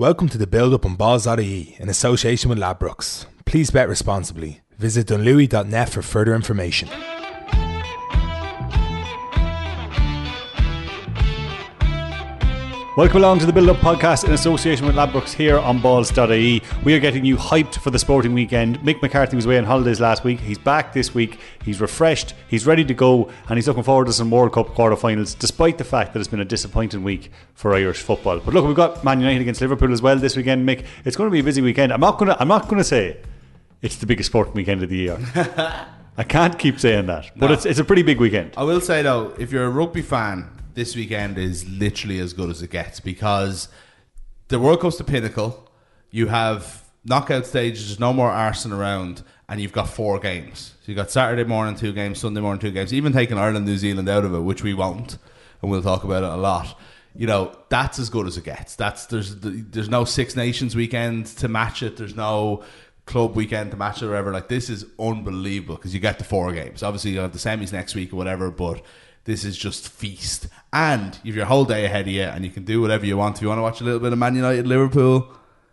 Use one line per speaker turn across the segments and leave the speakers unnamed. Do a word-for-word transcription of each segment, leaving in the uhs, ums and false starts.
Welcome to the build-up on balls dot I E in association with Ladbrokes. Please bet responsibly. Visit dunlewy dot net for further information.
Welcome along to the Build Up Podcast in association with Ladbrokes here on balls dot I E. We are getting you hyped for the sporting weekend. Mick McCarthy was away on holidays last week. He's back this week. He's refreshed. He's ready to go. And he's looking forward to some World Cup quarterfinals, despite the fact that it's been a disappointing week for Irish football. But look, we've got Man United against Liverpool as well this weekend, Mick. It's going to be a busy weekend. I'm not going to, I'm not going to say it's the biggest sporting weekend of the year. I can't keep saying that. But no. it's, it's a pretty big weekend.
I will say, though, if you're a rugby fan, this weekend is literally as good as it gets, because the World Cup's the pinnacle. You have knockout stages, there's no more arsing around, and you've got four games. So you've got Saturday morning two games, Sunday morning two games, even taking Ireland, New Zealand out of it, which we won't, and we'll talk about it a lot. You know, that's as good as it gets. That's there's there's no Six Nations weekend to match it. There's no club weekend to match it or whatever. Like, this is unbelievable because you get the four games. Obviously, you have the semis next week or whatever, but this is just feast. And you've your whole day ahead of you, and you can do whatever you want. If you want to watch a little bit of Man United, Liverpool,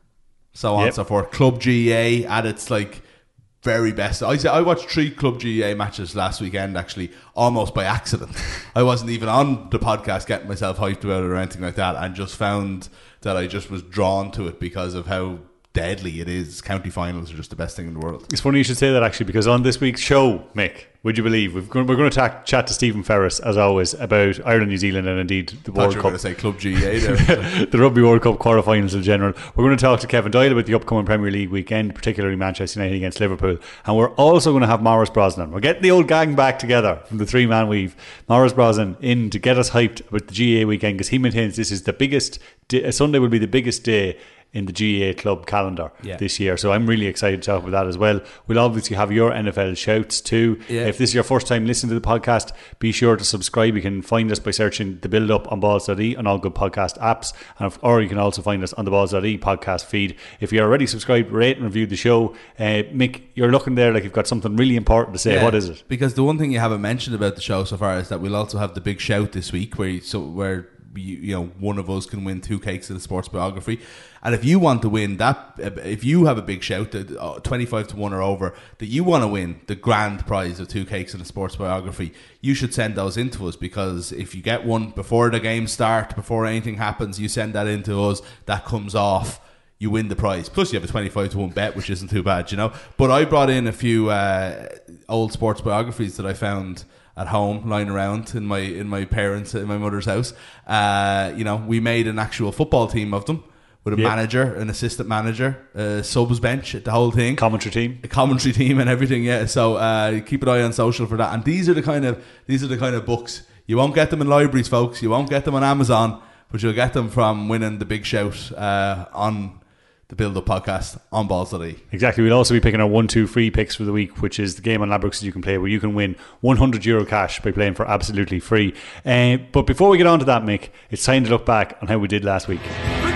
so on and
yep.
so forth. Club G A at its like very best. I I watched three Club G A matches last weekend, actually, almost by accident. I wasn't even on the podcast getting myself hyped about it or anything like that, and just found that I just was drawn to it because of how deadly it is. County finals are just the best thing in the world.
It's funny you should say that, actually, because on this week's show, Mick, would you believe we've, we're going to ta- chat to Stephen Ferris, as always, about Ireland, New Zealand, and indeed the World Cup.
I thought you were going to say Club G A there.
The Rugby World Cup quarterfinals in general. We're going to talk to Kevin Doyle about the upcoming Premier League weekend, particularly Manchester United against Liverpool, and we're also going to have Maurice Brosnan. We're getting the old gang back together from the three-man weave. Maurice Brosnan in to get us hyped about the G A A weekend, because he maintains this is the biggest day, Sunday will be the biggest day in the G A A club calendar yeah. this year. So I'm really excited to talk about that as well. We'll obviously have your N F L shouts too. Yeah. If this is your first time listening to the podcast, be sure to subscribe. You can find us by searching The Build Up on balls dot I E on all good podcast apps, and if, or you can also find us on the balls dot I E podcast feed. If you're already subscribed, rate and review the show. Uh, Mick, you're looking there like you've got something really important to say. Yeah, what is it?
Because the one thing you haven't mentioned about the show so far is that we'll also have the big shout this week, where you, so where you, you know one of us can win two cakes of the sports biography. And if you want to win that, if you have a big shout, twenty-five to one or over, that you want to win the grand prize of two cakes and a sports biography, you should send those in to us, because if you get one before the game start, before anything happens, you send that in to us, that comes off, you win the prize. Plus you have a twenty-five to one bet, which isn't too bad, you know. But I brought in a few uh, old sports biographies that I found at home, lying around in my in my parents' in my mother's house. Uh, you know, we made an actual football team of them, with a yep. manager, an assistant manager, a subs bench, the whole thing,
commentary team,
a commentary team, and everything. Yeah, so uh, keep an eye on social for that. And these are the kind of these are the kind of books you won't get them in libraries, folks. You won't get them on Amazon, but you'll get them from winning the big shout uh, on the Build Up podcast on balls dot I E.
Exactly. We'll also be picking our one two free picks for the week, which is the game on Ladbrokes that you can play, where you can win one hundred euro cash by playing for absolutely free. Uh, but before we get on to that, Mick, it's time to look back on how we did last week.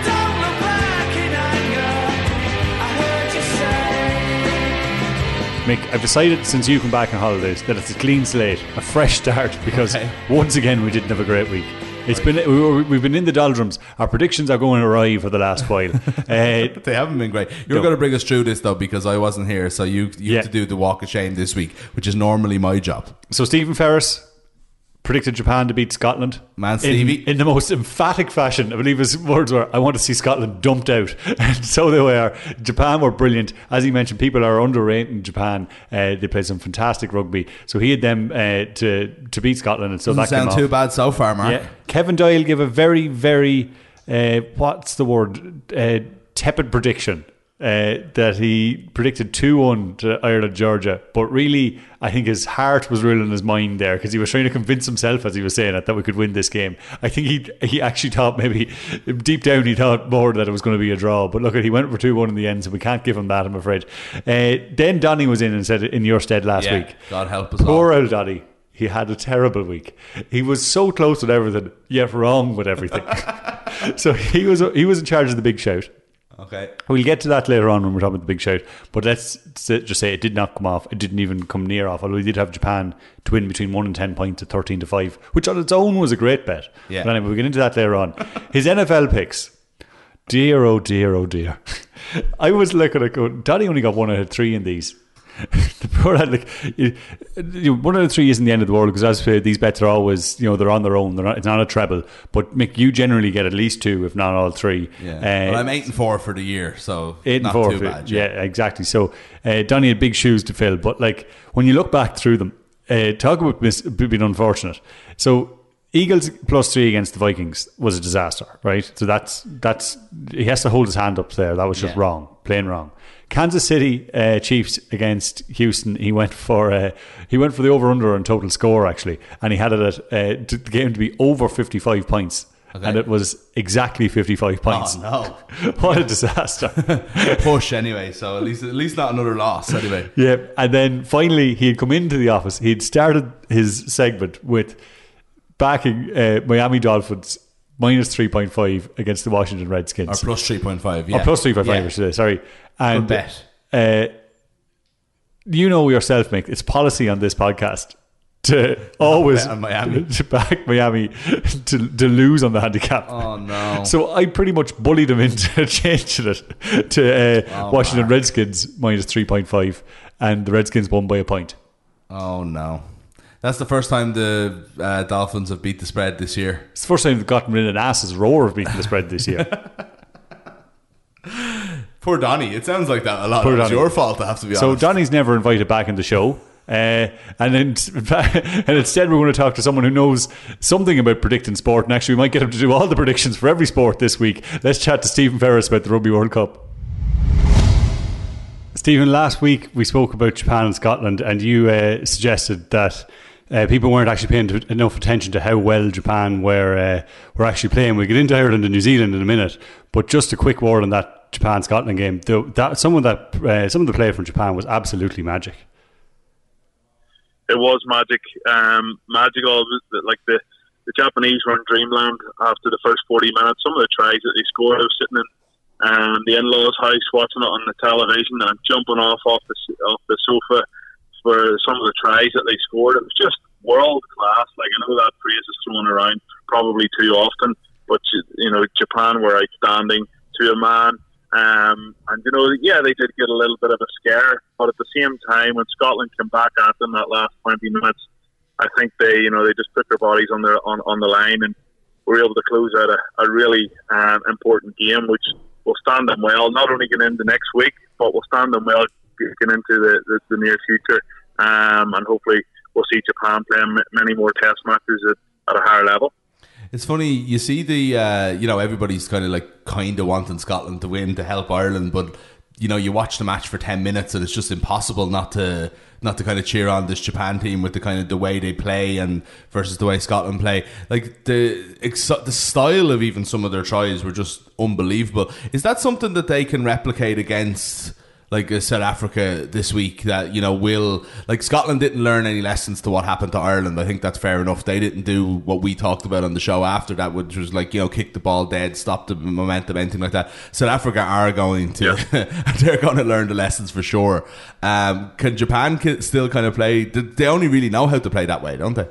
Mick, I've decided since you come back on holidays that it's a clean slate, a fresh start, because okay. once again we didn't have a great week. It's right. been we've been in the doldrums. Our predictions are going awry for the last while. Uh,
they haven't been great. You're no. going to bring us through this though, because I wasn't here, so you you yeah. have to do the walk of shame this week, which is normally my job.
So Stephen Ferris predicted Japan to beat Scotland.
Man, Stevie.
In, in the most emphatic fashion. I believe his words were, I want to see Scotland dumped out. And so they were. Japan were brilliant. As he mentioned, people are underrating Japan. Uh, they played some fantastic rugby. So he had them uh, to, to beat Scotland. And so
Doesn't
that
sound
came
too
off.
bad so far, Mark.
Yeah. Kevin Doyle gave a very, very, uh, what's the word? Uh, tepid prediction. Uh, that he predicted two one to Ireland, Georgia, but really I think his heart was ruling his mind there, because he was trying to convince himself as he was saying it that we could win this game. I think he he actually thought, maybe deep down he thought more that it was going to be a draw, but look, he went for two one in the end, so we can't give him that, I'm afraid. Uh, then Donny was in and said in your stead last
yeah,
week.
God help us
Poor
all.
old Donny. He had a terrible week. He was so close with everything, yet wrong with everything. So he was he was in charge of the big shout.
Okay.
We'll get to that later on when we're talking about the big shout, but let's just say it did not come off. It didn't even come near off, although we did have Japan to win between one and ten points at thirteen to five, which on its own was a great bet.
Yeah.
But anyway, we'll get into that later on. His N F L picks. Dear, oh dear, oh dear. I was looking at going, Donny only got one out of three in these. The poor lad, like, you, you, one out of three isn't the end of the world, because as I say, these bets are always, you know, they're on their own. They're not, it's not a treble. But Mick, you generally get at least two, if not all three.
Yeah.
Uh,
well, I'm eight and four for the year, so
eight
not
and four
too
for,
bad.
Yeah,
Yeah,
exactly. So uh, Donny had big shoes to fill. But like when you look back through them, uh, talk about mis- being unfortunate. So Eagles plus three against the Vikings was a disaster, right? So that's that's he has to hold his hand up there. That was just
Yeah.
wrong, plain wrong. Kansas City uh, Chiefs against Houston. He went for uh, he went for the over under on total score actually, and he had it at uh, the game to be over fifty five points,
Okay.
and it was exactly fifty five points.
Oh no!
What a disaster!
Push anyway, so at least at least not another loss anyway.
Yeah, and then finally he had come into the office. He'd started his segment with backing uh, Miami Dolphins minus three point five against the Washington Redskins.
Or plus three point five, yeah.
Or plus three point five,
Yeah.
I should say, sorry. And,
Good bet.
Uh, you know yourself, Mick, it's policy on this podcast to always
bet on Miami.
to back Miami to, to lose on the handicap.
Oh no!
So I pretty much bullied him into changing it to uh,
Oh,
Washington
man.
Redskins minus three point five, and the Redskins won by a point.
Oh no! That's the first time the uh, Dolphins have beat the spread this year.
It's the first time they've gotten rid of an ass's roar of beating the spread this year.
Poor Donny. It sounds like that a lot.
Poor
It's
Donny.
your fault, I have to be
So
honest.
Donny's never invited back in the show. Uh, and then, and instead we're going to talk to someone who knows something about predicting sport, and actually we might get him to do all the predictions for every sport this week. Let's chat to Stephen Ferris about the Rugby World Cup. Stephen, last week we spoke about Japan and Scotland, and you uh, suggested that uh, people weren't actually paying to, enough attention to how well Japan were uh, were actually playing. We'll get into Ireland and New Zealand in a minute, but just a quick word on that Japan Scotland game. The, that some of that uh, some of the play from Japan was absolutely magic.
It was magic, um, magical. Like the, the Japanese were in dreamland after the first forty minutes. Some of the tries that they scored, I was sitting in um, the in-laws' house watching it on the television and jumping off off the off the sofa for some of the tries that they scored. It was just world class. Like, I know that phrase is thrown around probably too often, but you know, Japan were outstanding to a man. Um, and you know, yeah, they did get a little bit of a scare, but at the same time, when Scotland came back at them that last twenty minutes, I think they, you know, they just put their bodies on their on, on the line and were able to close out a, a really um, important game, which will stand them well, not only getting into next week, but will stand them well getting into the, the, the near future. Um, and hopefully, we'll see Japan playing many more Test matches at, at a higher level.
It's funny, you see the, uh, you know, everybody's kind of like kind of wanting Scotland to win to help Ireland, but, you know, you watch the match for ten minutes and it's just impossible not to not to kind of cheer on this Japan team with the kind of the way they play and versus the way Scotland play. Like the the style of even some of their tries were just unbelievable. Is that something that they can replicate against like uh, South Africa this week, that, you know, will, like, Scotland didn't learn any lessons to what happened to Ireland? I think that's fair enough. They didn't do what we talked about on the show after that, which was like, you know, kick the ball dead, stop the momentum, anything like that. South Africa are going to, yeah. They're going to learn the lessons for sure. Um, can Japan still kind of play? They only really know how to play that way, don't they?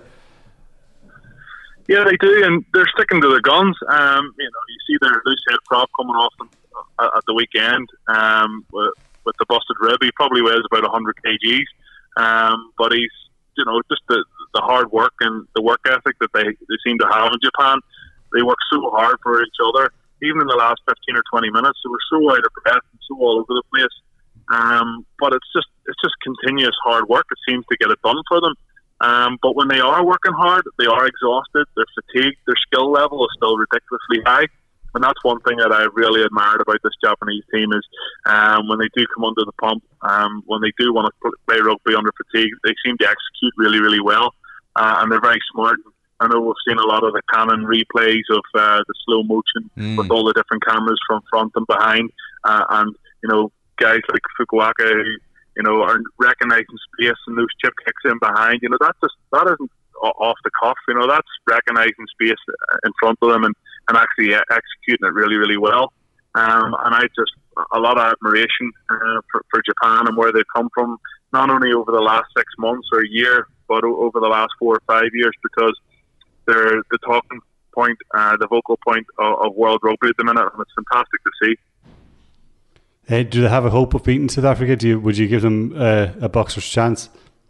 Yeah, they do, and they're sticking to their guns. Um, you know, you see their loose head prop coming off them at the weekend. Um, with, with the busted rib, he probably weighs about one hundred kilograms. Um, but he's, you know, just the the hard work and the work ethic that they, they seem to have in Japan. They work so hard for each other. Even in the last fifteen or twenty minutes, they were so out of breath and so all over the place. Um, but it's just it's just continuous hard work. It seems to get it done for them. Um, but when they are working hard, they are exhausted, they're fatigued, their skill level is still ridiculously high. And that's one thing that I really admired about this Japanese team is um, when they do come under the pump, um, when they do want to play rugby under fatigue, they seem to execute really, really well. Uh, and they're very smart. I know we've seen a lot of the Canon replays of uh, the slow motion mm. with all the different cameras from front and behind. Uh, and, you know, guys like Fukuoka who, you know, are recognising space and those chip kicks in behind. You know, that's just, that isn't off the cuff. You know, that's recognising space in front of them and, and actually executing it really, really well. Um, and I just, a lot of admiration uh, for, for Japan and where they've come from, not only over the last six months or a year, but o- over the last four or five years, because they're the talking point, uh, the vocal point of, of world rugby at the minute, and it's fantastic to see.
Uh, do they have a hope of beating South Africa? Do you, would you give them uh, a boxer's chance?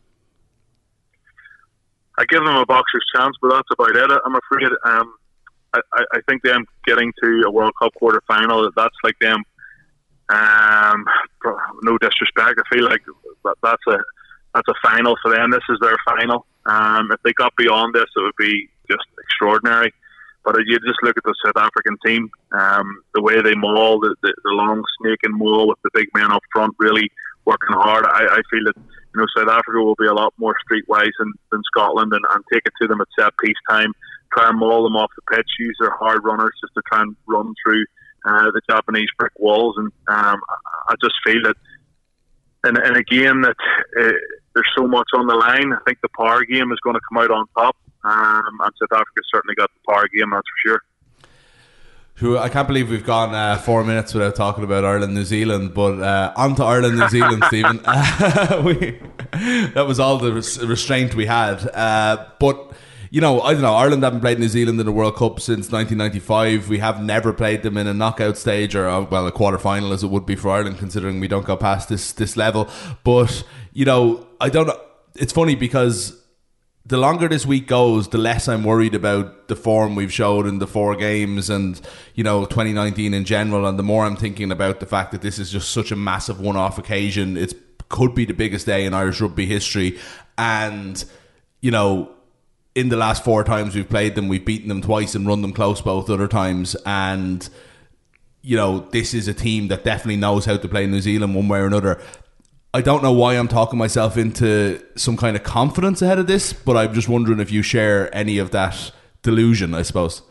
I give them a boxer's chance, but that's about it. I'm afraid. Um, I, I think them getting to a World Cup quarter final, that's like them. Um, no disrespect, I feel like that, that's a that's a final for them. This is their final. Um, if they got beyond this, it would be just extraordinary. But you just look at the South African team, um, the way they maul, the, the, the long snake and maul with the big men up front, really working hard. I, I feel that you know South Africa will be a lot more streetwise than, than Scotland, and, and take it to them at set piece time. Try and maul them off the pitch, use their hard runners just to try and run through uh, the Japanese brick walls. And um, I just feel that in, in a game that uh, there's so much on the line, I think the power game is going to come out on top. Um, and South Africa certainly got the power game, that's for sure.
Sure, I can't believe we've gone uh, four minutes without talking about Ireland, New Zealand. But uh, on to Ireland, New Zealand, Stephen. Uh, we, that was all the res- restraint we had. Uh, but you know, I don't know. Ireland haven't played New Zealand in the World Cup since nineteen ninety-five. We have never played them in a knockout stage, or uh, well, a quarter final, as it would be for Ireland, considering we don't go past this this level. But you know, I don't know. It's funny because the longer this week goes, the less I'm worried about the form we've showed in the four games and, you know, twenty nineteen in general. And the more I'm thinking about the fact that this is just such a massive one-off occasion. It could be the biggest day in Irish rugby history. And, you know, in the last four times we've played them, we've beaten them twice and run them close both other times. And, you know, this is a team that definitely knows how to play New Zealand one way or another. I don't know why I'm talking myself into some kind of confidence ahead of this, but I'm just wondering if you share any of that delusion, I suppose.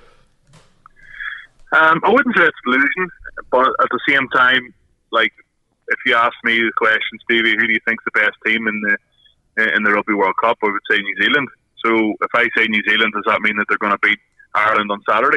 Um, I wouldn't say it's delusion, but at the same time, like, if you ask me the question, Stevie, who do you think's the best team in the in the Rugby World Cup? I would say New Zealand. So if I say New Zealand, does that mean that they're going to beat Ireland on Saturday?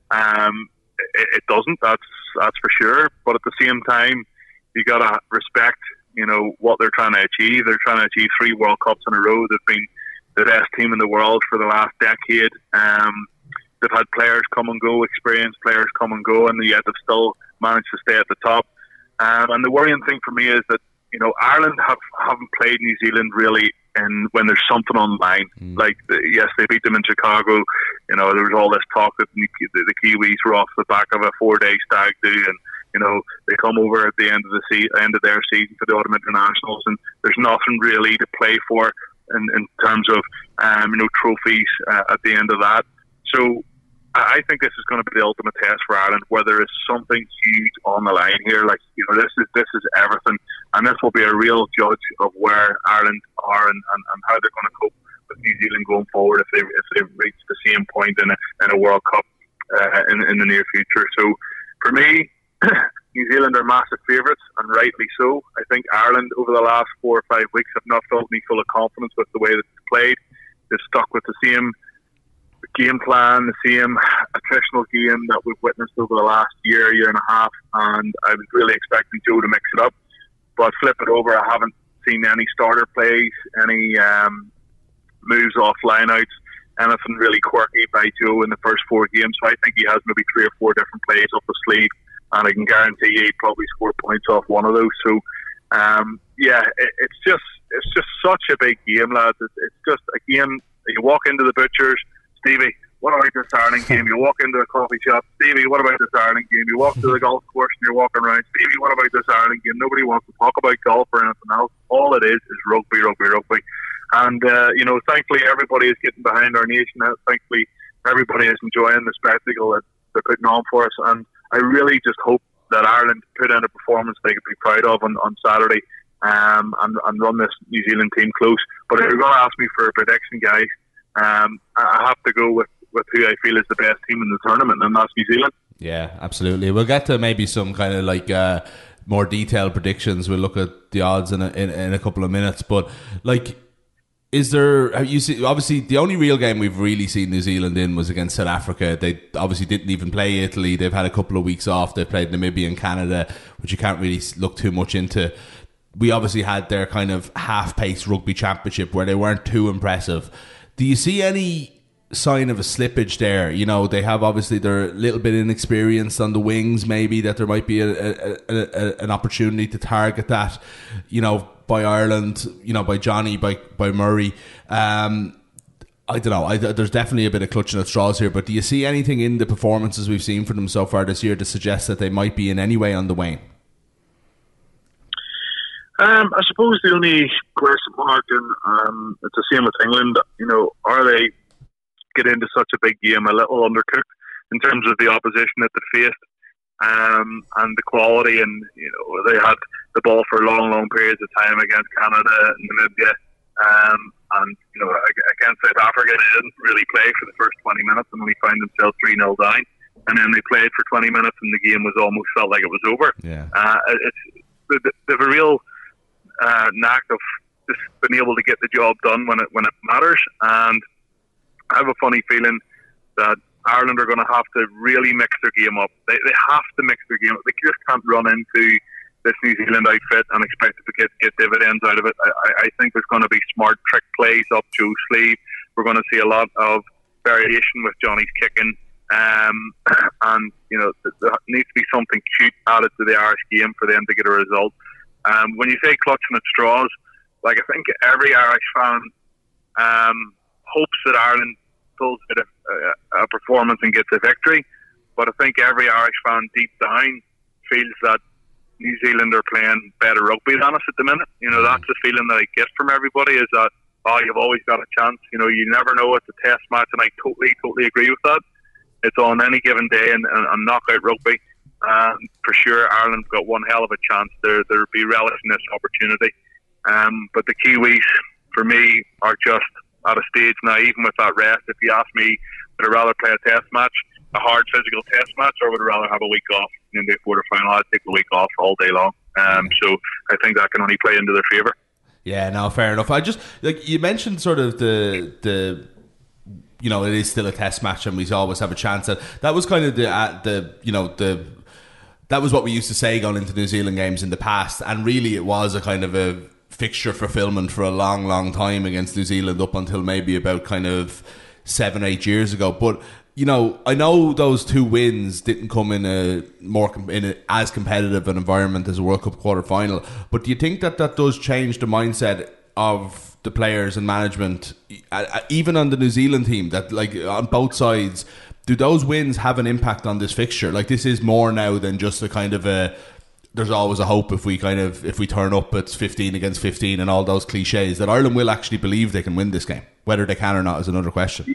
Um, it, it doesn't. That's that's for sure. But at the same time, you got to respect, you know, what they're trying to achieve. They're trying to achieve three World Cups in a row. They've been the best team in the world for the last decade. Um, they've had players come and go, experienced players come and go, and yet they've still managed to stay at the top. Um, and the worrying thing for me is that, you know, Ireland have, haven't played New Zealand really in when there's something on the line. Mm. Like, the, yes, they beat them in Chicago. You know, there was all this talk that the, the Kiwis were off the back of a four-day stag do, and you know, they come over at the end of the se- end of their season for the Autumn Internationals, and there's nothing really to play for in, in terms of um, you know, trophies uh, at the end of that. So I think this is going to be the ultimate test for Ireland, where there is something huge on the line here. Like, you know, this is this is everything, and this will be a real judge of where Ireland are and, and, and how they're going to cope with New Zealand going forward if they if they reach the same point in a in a World Cup uh, in in the near future. So for me, New Zealand are massive favourites, and rightly so. I think Ireland over the last four or five weeks have not filled me full of confidence with the way that they've played. They've stuck with the same game plan, the same attritional game that we've witnessed over the last year, year and a half, and I was really expecting Joe to mix it up. But flip it over, I haven't seen any starter plays, any um, moves off lineouts, anything really quirky by Joe in the first four games. So I think he has maybe three or four different plays up his sleeve, and I can guarantee you he'd probably score points off one of those. So, um, yeah, it, it's just it's just such a big game, lads. It's, it's just a game. You walk into the butchers, Stevie, what about this Ireland game? You walk into a coffee shop, Stevie, what about this Ireland game? You walk to the golf course and you're walking around, Stevie, what about this Ireland game? Nobody wants to talk about golf or anything else. All it is is rugby, rugby, rugby. And, uh, you know, thankfully everybody is getting behind our nation. Thankfully everybody is enjoying the spectacle that they're putting on for us. And I really just hope that Ireland put in a performance they could be proud of on, on Saturday um, and, and run this New Zealand team close. But if you're going to ask me for a prediction, guys, um, I have to go with, with who I feel is the best team in the tournament, and that's New Zealand.
Yeah, absolutely. We'll get to maybe some kind of like uh, more detailed predictions. We'll look at the odds in a, in, in a couple of minutes. But like, is there, you see, obviously the only real game we've really seen New Zealand in was against South Africa. They obviously didn't even play Italy. They've had a couple of weeks off. They've played Namibia and Canada, which you can't really look too much into. We obviously had their kind of half-paced rugby championship where they weren't too impressive. Do you see any sign of a slippage there. You know, they have obviously they're a little bit inexperienced on the wings. Maybe that there might be a, a, a, a, an opportunity to target that. You know, by Ireland. You know, by Johnny, by by Murray. Um, I don't know. I, there's definitely a bit of clutching at straws here. But do you see anything in the performances we've seen from them so far this year to suggest that they might be in any way on the wane?
Um, I suppose the only question mark, and um, it's the same with England. You know, are they get into such a big game a little undercooked in terms of the opposition that they faced um, and the quality? And you know, they had the ball for long, long periods of time against Canada and Namibia, um, and you know, against South Africa, they didn't really play for the first twenty minutes, and only found themselves three nil down. And then they played for twenty minutes, and the game was almost felt like it was over.
Yeah,
uh, it's they have a real Uh, knack of just being able to get the job done when it when it matters, and I have a funny feeling that Ireland are going to have to really mix their game up. They they have to mix their game up. They just can't run into this New Zealand outfit and expect to get get dividends out of it. I, I think there's going to be smart trick plays up Joe's sleeve. We're going to see a lot of variation with Johnny's kicking, um, and you know there needs to be something cute added to the Irish game for them to get a result. Um, when you say clutching at straws, like I think every Irish fan um, hopes that Ireland pulls out a, a performance and gets a victory, but I think every Irish fan deep down feels that New Zealand are playing better rugby than us at the minute. You know, that's the feeling that I get from everybody, is that, oh, you've always got a chance. You know, you never know. It's a test match, and I totally, totally agree with that. It's on any given day, and, and, and knockout rugby. Um, for sure, Ireland's got one hell of a chance. They're they'll be relishing this opportunity. Um, but the Kiwis, for me, are just at a stage now. Even with that rest, if you ask me, would I rather play a test match, a hard physical test match, or would I rather have a week off in the quarter final? I'd take the week off all day long. Um, so I think that can only play into their favour.
Yeah, no, fair enough. I just like you mentioned, sort of the the. You know, it is still a test match, and we always have a chance at. That was kind of the uh, the you know the. That was what we used to say going into New Zealand games in the past, and really it was a kind of a fixture fulfillment for a long, long time against New Zealand up until maybe about kind of seven, eight years ago. But you know, I know those two wins didn't come in a more in a, as competitive an environment as a World Cup quarter final. But do you think that that does change the mindset of the players and management, even on the New Zealand team, that like on both sides? Do those wins have an impact on this fixture? Like, this is more now than just a kind of a, there's always a hope if we kind of, if we turn up, it's fifteen against fifteen and all those cliches, that Ireland will actually believe they can win this game. Whether they can or not is another question.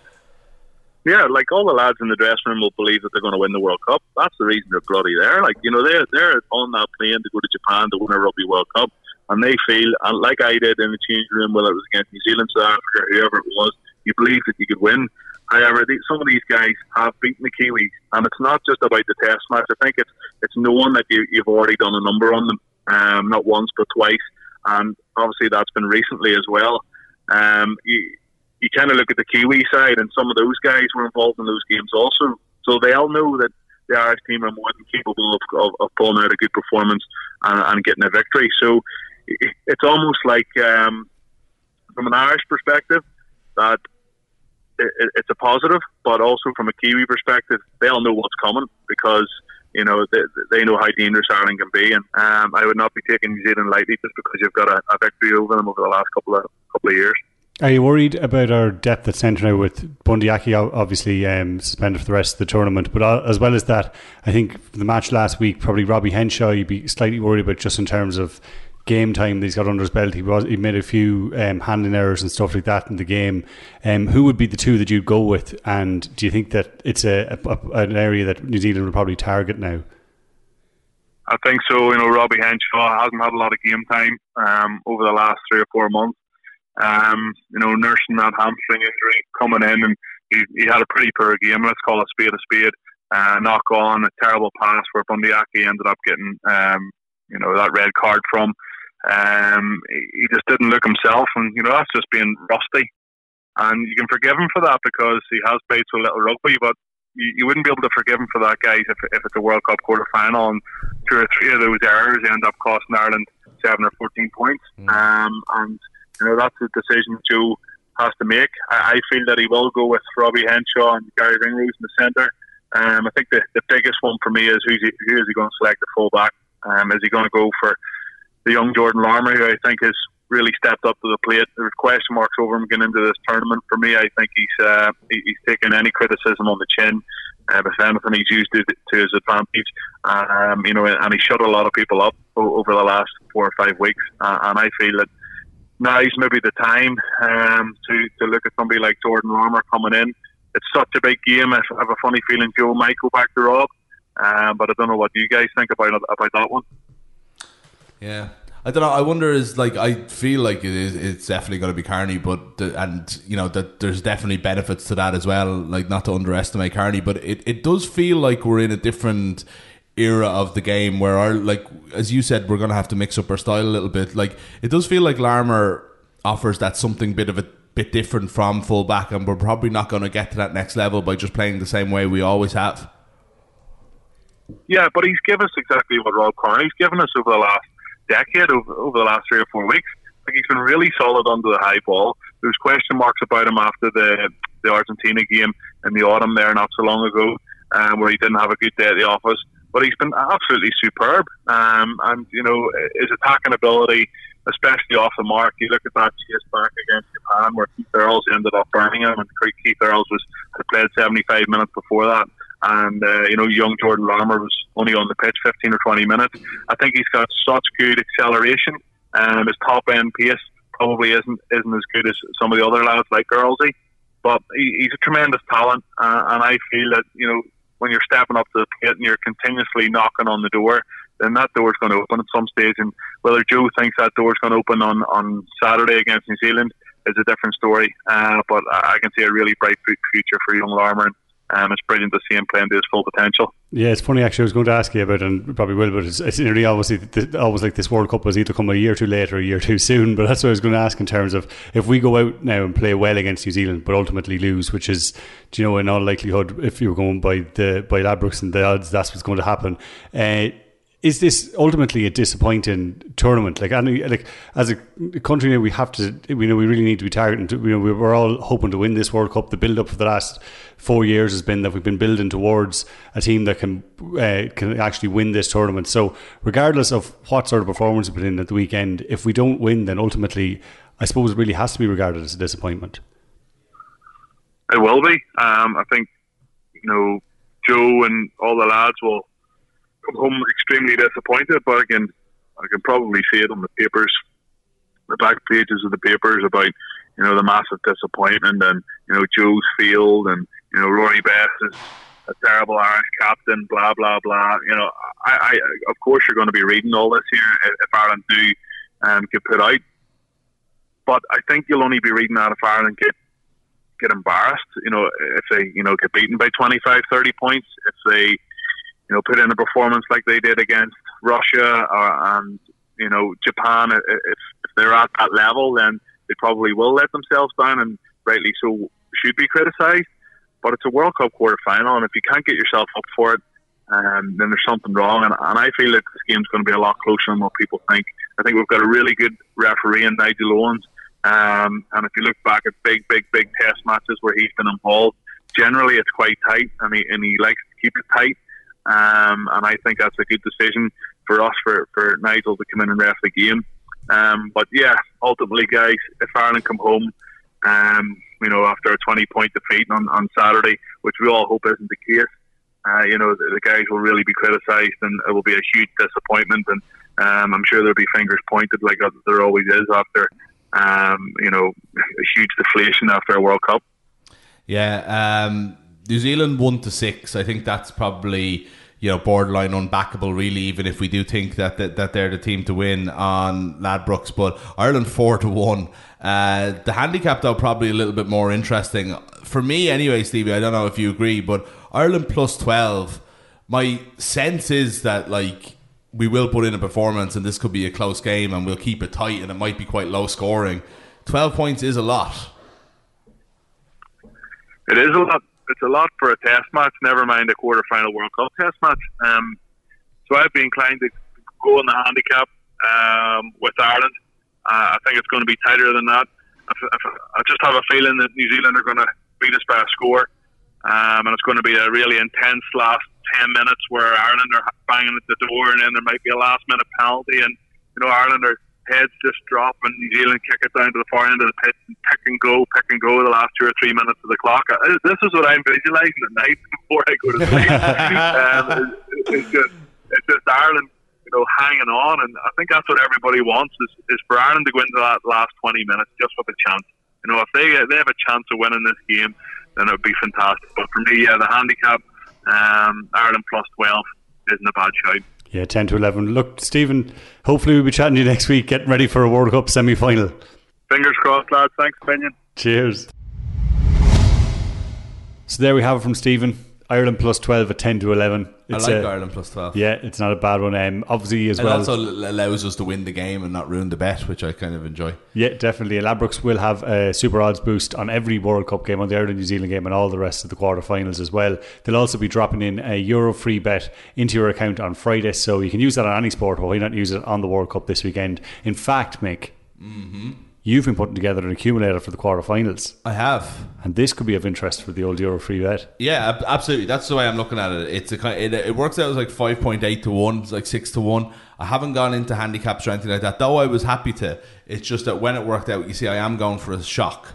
Yeah, like all the lads in the dressing room will believe that they're going to win the World Cup. That's the reason they're bloody there. Like, you know, they're, they're on that plane to go to Japan to win a Rugby World Cup. And they feel, and like I did in the changing room, whether it was against New Zealand, South Africa, whoever it was, you believe that you could win. However, these, some of these guys have beaten the Kiwis, and it's not just about the test match. I think it's it's knowing that you, you've already done a number on them, um, not once but twice, and obviously that's been recently as well. Um, you you kind of look at the Kiwi side, and some of those guys were involved in those games also, so they all know that the Irish team are more than capable of, of, of pulling out a good performance and, and getting a victory. So it's almost like, um, from an Irish perspective, that it's a positive, but also from a Kiwi perspective, they all know what's coming, because you know they, they know how dangerous Ireland can be, and um, I would not be taking New Zealand lightly just because you've got a, a victory over them over the last couple of couple of years.
Are you worried about our depth at centre now, with Bundy Aki obviously um, suspended for the rest of the tournament? But as well as that, I think for the match last week, probably Robbie Henshaw you'd be slightly worried about, just in terms of game time that he's got under his belt. He was he made a few um, handling errors and stuff like that in the game. Um, who would be the two that you'd go with? And do you think that it's a, a, an area that New Zealand will probably target now?
I think so. You know, Robbie Henshaw hasn't had a lot of game time um, over the last three or four months. Um, you know, nursing that hamstring injury, coming in, and he, he had a pretty poor game. Let's call a spade a spade. Uh, knock on a terrible pass where Bundy Aki ended up getting um, you know that red card from. Um, he just didn't look himself, and you know that's just being rusty. And you can forgive him for that because he has played so little rugby, but you, you wouldn't be able to forgive him for that, guys, if, if it's a World Cup quarter final and two or three of those errors end up costing Ireland seven or fourteen points. Mm. Um, and you know that's a decision Joe has to make. I, I feel that he will go with Robbie Henshaw and Gary Ringrose in the centre. Um, I think the, the biggest one for me is who's he, who is he going to select the full-back? Um, is he going to go for the young Jordan Larmour, who I think has really stepped up to the plate? There's question marks over him getting into this tournament. For me, I think he's uh, he, he's taken any criticism on the chin. Uh, if anything, he's used it to his advantage. Um, you know, and he shut a lot of people up o- over the last four or five weeks. Uh, and I feel that now is maybe the time um, to, to look at somebody like Jordan Larmour coming in. It's such a big game. I have a funny feeling Joe might go back to Rob. Um, but I don't know what you guys think about about that one.
Yeah, I don't know. I wonder is like I feel like it is. It's definitely going to be Carney, but the, and you know that there's definitely benefits to that as well. Like not to underestimate Carney, but it, it does feel like we're in a different era of the game where our like as you said we're going to have to mix up our style a little bit. Like it does feel like Larmour offers that something bit of a bit different from full back, and we're probably not going to get to that next level by just playing the same way we always have.
Yeah, but he's given us exactly what Rob Kearney's given us over the last decade, over, over the last three or four weeks. Like he's been really solid under the high ball. There was question marks about him after the the Argentina game in the autumn there not so long ago, um, where he didn't have a good day at the office. But he's been absolutely superb. Um, and, you know, his attacking ability, especially off the mark, you look at that chase back against Japan where Keith Earls ended up burning him, and Keith Earls was had played seventy-five minutes before that. And, uh, you know, young Jordan Larmour was only on the pitch fifteen or twenty minutes. I think he's got such good acceleration. Um, his top-end pace probably isn't isn't as good as some of the other lads like Earlsy. But he, he's a tremendous talent. Uh, and I feel that, you know, when you're stepping up to the plate and you're continuously knocking on the door, then that door's going to open at some stage. And whether Joe thinks that door's going to open on, on Saturday against New Zealand is a different story. Uh, but I can see a really bright future for young Larmour. Um, it's brilliant to see him playing to his full potential.
Yeah, it's funny actually. I was going to ask you about it, and probably will, but it's, it's nearly obviously th- always like this World Cup was either come a year too late or a year too soon. But that's what I was going to ask in terms of if we go out now and play well against New Zealand, but ultimately lose, which is, do you know, in all likelihood, if you were going by the by Ladbrokes and the odds, that's what's going to happen. Uh, Is this ultimately a disappointing tournament? Like, any, like as a country now, we have to. We know we really need to be targeting. To, you know, we we're all hoping to win this World Cup. The build up for the last four years has been that we've been building towards a team that can uh, can actually win this tournament. So, regardless of what sort of performance we put in at the weekend, if we don't win, then ultimately, I suppose it really has to be regarded as a disappointment.
It will be. Um, I think you know Joe and all the lads will come home extremely disappointed, but I can I can probably see it on the papers, the back pages of the papers about you know the massive disappointment and you know Joe's field and you know Rory Best is a terrible Irish captain, blah blah blah. You know, I, I of course you're going to be reading all this here if, if Ireland do um, get put out, but I think you'll only be reading that if Ireland get get embarrassed. You know, if they you know get beaten by twenty-five, thirty points, if they you know, put in a performance like they did against Russia or, and, you know, Japan. If, if they're at that level, then they probably will let themselves down and rightly so should be criticised. But it's a World Cup quarter-final, and if you can't get yourself up for it, um, then there's something wrong. And, and I feel like this game's going to be a lot closer than what people think. I think we've got a really good referee in Nigel Owens. Um, and if you look back at big, big, big test matches where he's been involved, generally it's quite tight, and he, and he likes to keep it tight. Um, and I think that's a good decision for us, for, for Nigel to come in and ref the game. Um, but yeah, ultimately, guys, if Ireland come home, um, you know, after a twenty-point defeat on, on Saturday, which we all hope isn't the case, uh, you know, the, the guys will really be criticised, and it will be a huge disappointment. And um, I'm sure there'll be fingers pointed, like there always is after, um, you know, a huge deflation after a World Cup.
Yeah. Um New Zealand one to six. I think that's probably you know borderline unbackable, really. Even if we do think that that, that they're the team to win on Ladbrokes, but Ireland four to one. Uh, the handicap though probably a little bit more interesting for me, anyway. Stevie, I don't know if you agree, but Ireland plus twelve. My sense is that like we will put in a performance, and this could be a close game, and we'll keep it tight, and it might be quite low scoring. Twelve points is a lot.
It is a lot. It's a lot for a test match, never mind a quarter-final World Cup test match. Um, so I'd be inclined to go on the handicap um, with Ireland. Uh, I think it's going to be tighter than that. I just have a feeling that New Zealand are going to beat us by a score, um, and it's going to be a really intense last ten minutes where Ireland are banging at the door, and then there might be a last minute penalty, and you know Ireland are heads just drop, and New Zealand kick it down to the far end of the pitch and pick and go, pick and go the last two or three minutes of the clock. This is what I'm visualising at night before I go to sleep. um, it's, it's just it's just Ireland, you know, hanging on, and I think that's what everybody wants is, is for Ireland to go into that last twenty minutes just with a chance. You know, if they if they have a chance of winning this game, then it would be fantastic. But for me, yeah, the handicap, um, Ireland plus twelve isn't a bad shout.
Yeah, ten to eleven. Look, Stephen, hopefully we'll be chatting to you next week, getting ready for a World Cup semi-final.
Fingers crossed, lads. Thanks, opinion.
Cheers. So there we have it from Stephen. Ireland plus twelve at ten to eleven. It's
I like
a,
Ireland plus twelve.
Yeah, it's not a bad one. Um, obviously, as
and
well.
It also allows us to win the game and not ruin the bet, which I kind of enjoy.
Yeah, definitely. Ladbrokes will have a super odds boost on every World Cup game, on the Ireland New Zealand game, and all the rest of the quarterfinals as well. They'll also be dropping in a Euro free bet into your account on Friday, so you can use that on any sport. Why not use it on the World Cup this weekend? In fact, Mick, mm-hmm. you've been putting together an accumulator for the quarterfinals.
I have,
and this could be of interest for the old Euro free bet.
Yeah, ab- absolutely. That's the way I'm looking at it. It's a kind. It, it works out as like five point eight to one. It's like six to one. I haven't gone into handicaps or anything like that, though I was happy to. It's just that when it worked out, you see, I am going for a shock.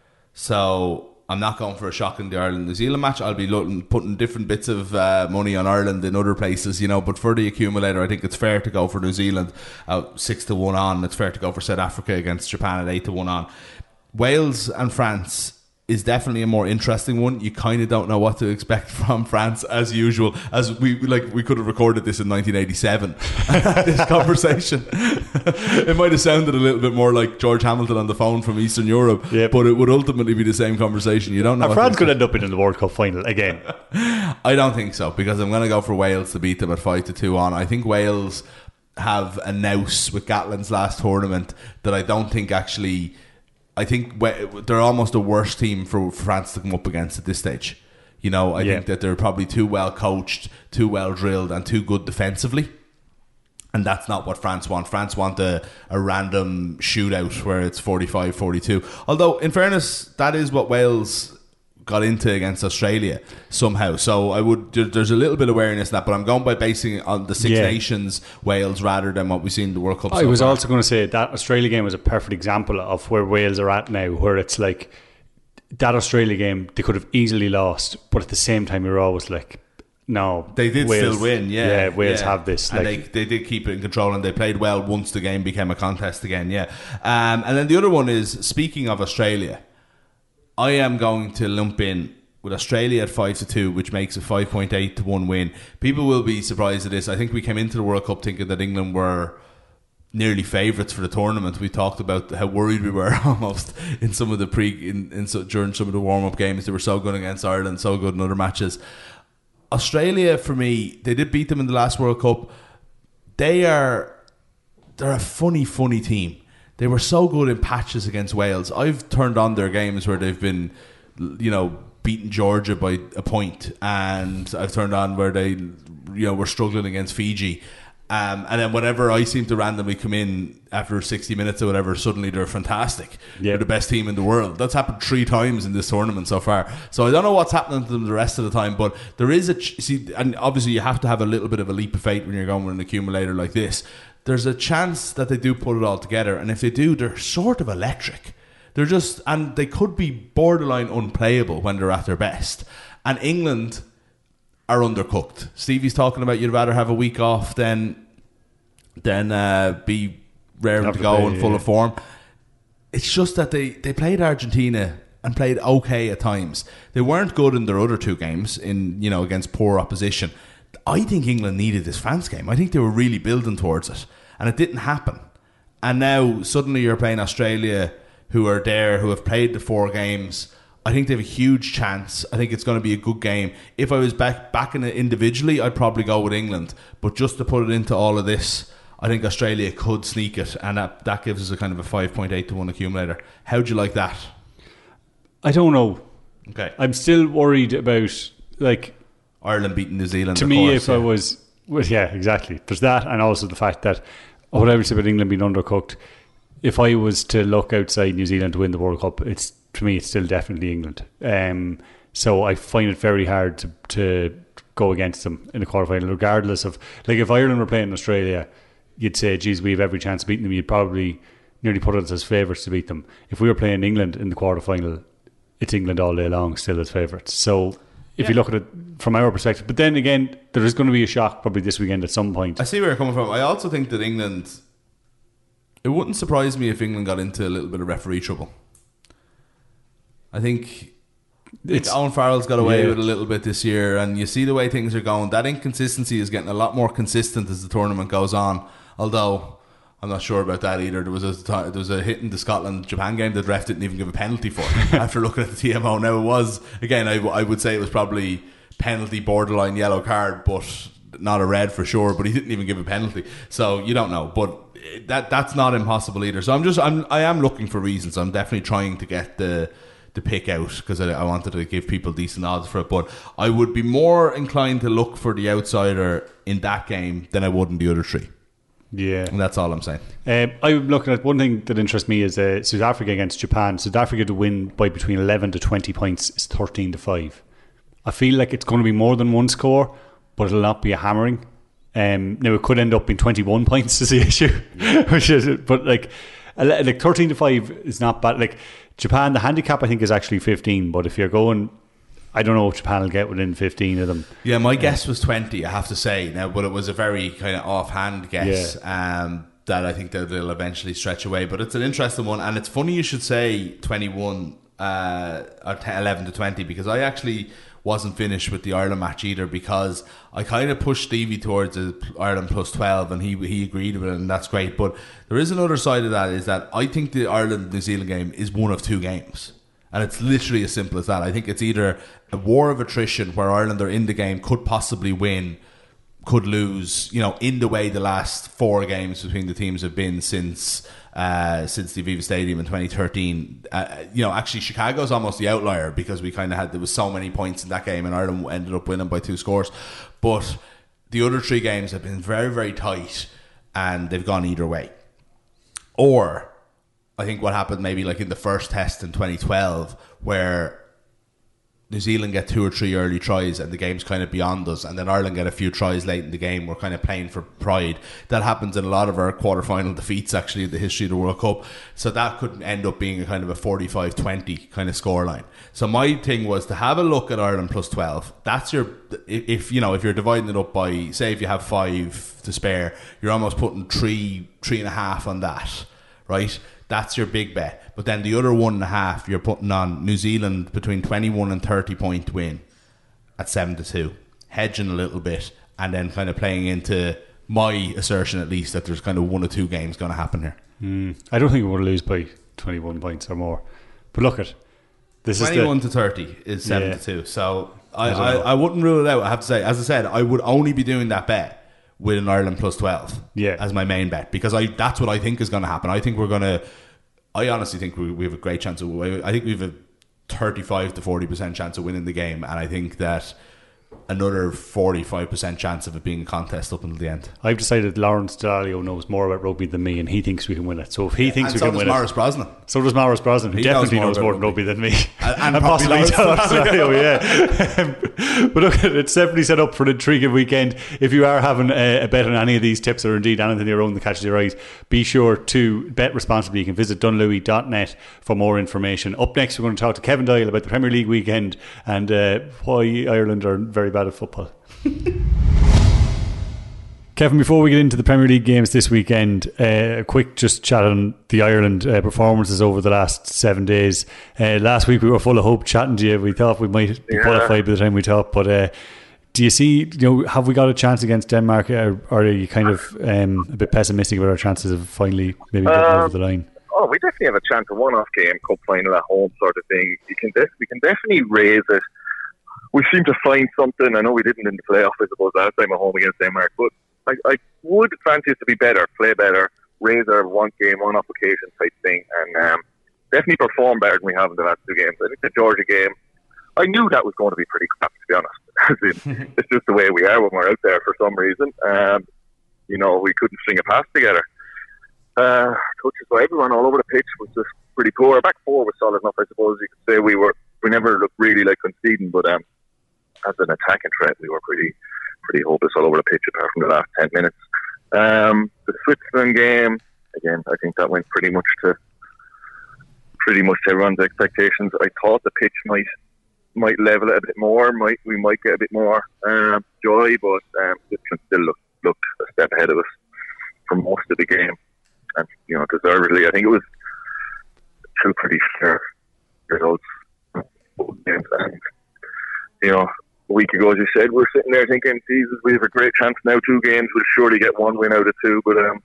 So I'm not going for a shock in the Ireland-New Zealand match. I'll be looking, putting different bits of uh, money on Ireland in other places, you know. But for the accumulator, I think it's fair to go for New Zealand out six to one on. It's fair to go for South Africa against Japan at eight to one on. Wales and France is definitely a more interesting one. You kind of don't know what to expect from France as usual. As we like, we could have recorded this in nineteen eighty-seven. This conversation, it might have sounded a little bit more like George Hamilton on the phone from Eastern Europe, yep. But it would ultimately be the same conversation. You don't know.
And France could end up in the World Cup final again.
I don't think so, because I'm going to go for Wales to beat them at five to two on. I think Wales have a nous with Gatland's last tournament that I don't think actually. I think they're almost a worse team for France to come up against at this stage. You know, I yeah. think that they're probably too well coached, too well drilled, and too good defensively. And that's not what France want. France want a, a random shootout where it's forty-five forty-two. Although, in fairness, that is what Wales got into against Australia somehow. So I would there's a little bit of awareness in that, but I'm going by basing it on the Six yeah. Nations Wales rather than what we've seen in the World Cup.
I
so
was
far.
also going to say that Australia game was a perfect example of where Wales are at now, where it's like that Australia game they could have easily lost, but at the same time you're always like, no,
they did
Wales,
still win. Yeah,
yeah Wales
yeah.
have this,
and
like,
they they did keep it in control, and they played well once the game became a contest again. Yeah, um, and then the other one is, speaking of Australia, I am going to lump in with Australia at five to two, which makes a five point eight to one win. People will be surprised at this. I think we came into the World Cup thinking that England were nearly favourites for the tournament. We talked about how worried we were almost in some of the pre in, in so, during some of the warm up games. They were so good against Ireland, so good in other matches. Australia, for me, they did beat them in the last World Cup. They are they're a funny, funny team. They were so good in patches against Wales. I've turned on their games where they've been, you know, beaten Georgia by a point, and I've turned on where they, you know, were struggling against Fiji, um, and then whenever I seem to randomly come in after sixty minutes or whatever, suddenly they're fantastic. Yep. They're the best team in the world. That's happened three times in this tournament so far. So I don't know what's happening to them the rest of the time, but there is a see, and obviously you have to have a little bit of a leap of faith when you're going with an accumulator like this. There's a chance that they do put it all together, and if they do, they're sort of electric. They're just, and they could be borderline unplayable when they're at their best. And England are undercooked. Stevie's talking about you'd rather have a week off than than uh, be raring to go and full yeah. of form. It's just that they, they played Argentina and played okay at times. They weren't good in their other two games in you know against poor opposition. I think England needed this France game. I think they were really building towards it, and it didn't happen. And now suddenly you're playing Australia, who are there, who have played the four games. I think they have a huge chance. I think it's going to be a good game. If I was back backing it individually, I'd probably go with England. But just to put it into all of this, I think Australia could sneak it, and that, that gives us a kind of a five point eight to one accumulator. How'd you like that?
I don't know.
Okay.
I'm still worried about, like,
Ireland beating New Zealand.
To me,
course,
if
yeah.
I was... Well, yeah, exactly. There's that, and also the fact that, whatever it's about England being undercooked, if I was to look outside New Zealand to win the World Cup, it's to me it's still definitely England. Um, so I find it very hard to to go against them in the quarterfinal, regardless of, like, if Ireland were playing Australia, you'd say, geez, we have every chance of beating them. You'd probably nearly put us as favourites to beat them. If we were playing England in the quarterfinal, it's England all day long, still as favourites. So if yeah. you look at it from our perspective, but then again, there is going to be a shock probably this weekend at some point.
I see where you're coming from. I also think that England, it wouldn't surprise me if England got into a little bit of referee trouble. I think it's, Owen Farrell's got away yeah. with a little bit this year, and you see the way things are going. That inconsistency is getting a lot more consistent as the tournament goes on, although I'm not sure about that either. There was a there was a hit in the Scotland-Japan game that the ref didn't even give a penalty for after looking at the T M O. Now, it was, again, I, I would say it was probably penalty, borderline yellow card, but not a red for sure, but he didn't even give a penalty, so you don't know. But that that's not impossible either. So I'm just I'm I am looking for reasons. I'm definitely trying to get the the pick out because I, I wanted to give people decent odds for it, but I would be more inclined to look for the outsider in that game than I would in the other three.
Yeah,
and that's all I'm saying.
Um, I'm looking at one thing that interests me is uh, South Africa against Japan. South Africa to win by between eleven to twenty points is thirteen to five. I feel like it's going to be more than one score, but it'll not be a hammering. Um, now it could end up being twenty-one points is the issue, which is, but like like thirteen to five is not bad. Like Japan, the handicap I think is actually fifteen, but if you're going, I don't know if Japan will get within fifteen of them.
Yeah, my guess was twenty, I have to say now, but it was a very kind of offhand guess. Yeah. Um, that I think that they'll eventually stretch away, but it's an interesting one, and it's funny you should say twenty-one uh, or eleven to twenty, because I actually wasn't finished with the Ireland match either, because I kind of pushed Stevie towards Ireland plus twelve, and he he agreed with it, and that's great. But there is another side of that, is that I think the Ireland-New Zealand game is one of two games, and it's literally as simple as that. I think it's either a war of attrition where Ireland are in the game, could possibly win, could lose, you know, in the way the last four games between the teams have been since uh, since the Aviva Stadium in twenty thirteen. Uh, you know, actually Chicago's almost the outlier, because we kind of had, there was so many points in that game and Ireland ended up winning by two scores. But the other three games have been very, very tight and they've gone either way. Or I think what happened maybe like in the first test in twenty twelve, where New Zealand get two or three early tries and the game's kind of beyond us, and then Ireland get a few tries late in the game. We're kind of playing for pride. That happens in a lot of our quarterfinal defeats actually in the history of the World Cup. So that could end up being a kind of a forty-five twenty kind of scoreline. So my thing was to have a look at Ireland plus twelve. That's your, if you know, if you're dividing it up by, say if you have five to spare, you're almost putting three, three and a half on that, right? That's your big bet. But then the other one and a half, you're putting on New Zealand between twenty-one and thirty point win at seven to two, hedging a little bit, and then kind of playing into my assertion at least that there's kind of one or two games going to happen here.
Mm, I don't think we're going to lose by twenty-one points or more. But look at this:
twenty-one
is the,
to thirty is seven
yeah.
to two. So I,
I,
I, I wouldn't rule it out. I have to say, as I said, I would only be doing that bet with an Ireland plus twelve
yeah.
as my main bet, because I that's what I think is going to happen. I think we're going to. I honestly think we, we have a great chance of. I think we have a thirty-five to forty percent chance of winning the game, and I think that another forty-five percent chance of it being a contest up until the end.
I've decided Lawrence Dallaglio knows more about rugby than me, and he thinks we can win it. So if he
yeah,
thinks we
so
can win
Maurice
it,
Brosnan.
so does Maurice Brosnan, who
he
definitely knows more, knows more rugby than me,
and, and,
and possibly Lawrence Dallaglio. Yeah, um, but look, it's definitely set up for an intriguing weekend. If you are having a, a bet on any of these tips, or indeed anything your own that catches your eyes, be sure to bet responsibly. You can visit dunlewy dot net for more information. Up next, we're going to talk to Kevin Doyle about the Premier League weekend and uh, why Ireland are very bad at football. Kevin, before we get into the Premier League games this weekend, uh, a quick just chat on the Ireland uh, performances over the last seven days. Uh, last week we were full of hope chatting to you. We thought we might be yeah. qualified by the time we talked, but uh, do you see, you know, have we got a chance against Denmark, or, or are you kind of um, a bit pessimistic about our chances of finally maybe getting um, over the line?
Oh, we definitely have a chance, a one-off game, cup final at home sort of thing. You can def- we can definitely raise it. We seem to find something. I know we didn't in the playoff, I suppose, last time at home against Denmark, but I, I would fancy us to be better, play better, raise our one game, one off occasion type thing, and um, definitely perform better than we have in the last two games. I think the Georgia game, I knew that was going to be pretty crap, to be honest. in, it's just the way we are when we're out there for some reason. Um, you know, we couldn't string a pass together. Uh, touches. So everyone all over the pitch was just pretty poor. Our back four was solid enough, I suppose. You could say we were. We never looked really like conceding, but um, as an attacking threat, we were pretty, pretty hopeless all over the pitch, apart from the last ten minutes. Um, the Switzerland game, again, I think that went pretty much to pretty much to everyone's expectations. I thought the pitch might might level it a bit more. Might we might get a bit more uh, joy, but um, Switzerland still looked looked a step ahead of us for most of the game, and you know, deservedly. I think it was two pretty fair results. And, you know, a week ago, as you said, we're sitting there thinking, Jesus, we have a great chance now. Two games, we'll surely get one win out of two, but um,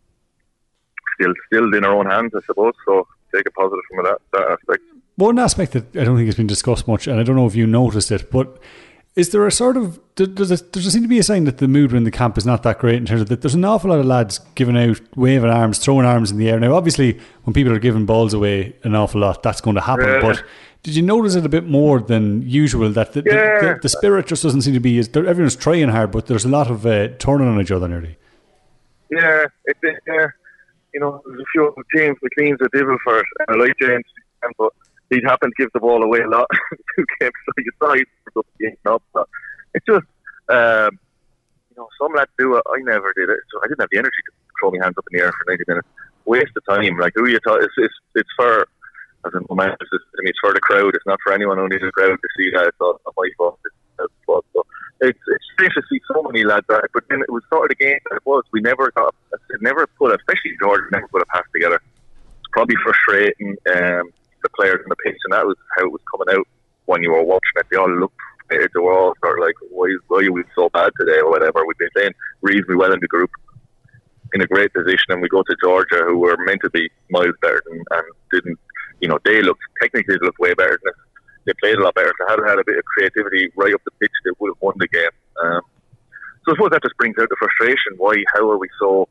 still, still in our own hands, I suppose. So take a positive from that, that aspect.
One aspect that I don't think has been discussed much, and I don't know if you noticed it, but is there a sort of does it, does there seem to be a sign that the mood in the camp is not that great in terms of that there's an awful lot of lads giving out, waving arms, throwing arms in the air. Now, obviously, when people are giving balls away an awful lot, that's going to happen. Yeah. But did you notice it a bit more than usual that the, yeah. the, the, the spirit just doesn't seem to be as everyone's trying hard, but there's a lot of uh, turning on each other nearly.
Yeah, it, it, uh, you know, there's a few James McLean's a devil for it. I like James, but he happened to give the ball away a lot. Two games, so you saw he was up. But it's just, um, you know, some lads do it. I never did it, so I didn't have the energy to throw my hands up in the air for ninety minutes. Waste of time. Like, who you thought? It's, it's it's for, as in my it's, I mean, it's for the crowd. It's not for anyone only the crowd to see that. It's not my fault. It's fault. So it's it's strange to see so many lads back. But then it was sort of the game that it was. We never got, never put, a, especially George, never put a pass together. It's probably frustrating. Um, the players on the pitch, and that was how it was coming out when you were watching it. They all looked, they were all sort of like, why, why are we so bad today, or whatever. We've been playing reasonably well in the group, in a great position, and we go to Georgia, who were meant to be miles better than, and didn't, you know, they looked, technically they looked way better than us. They played a lot better. If they had had a bit of creativity right up the pitch, they would have won the game. Um, so I suppose that just brings out the frustration. Why, how are we so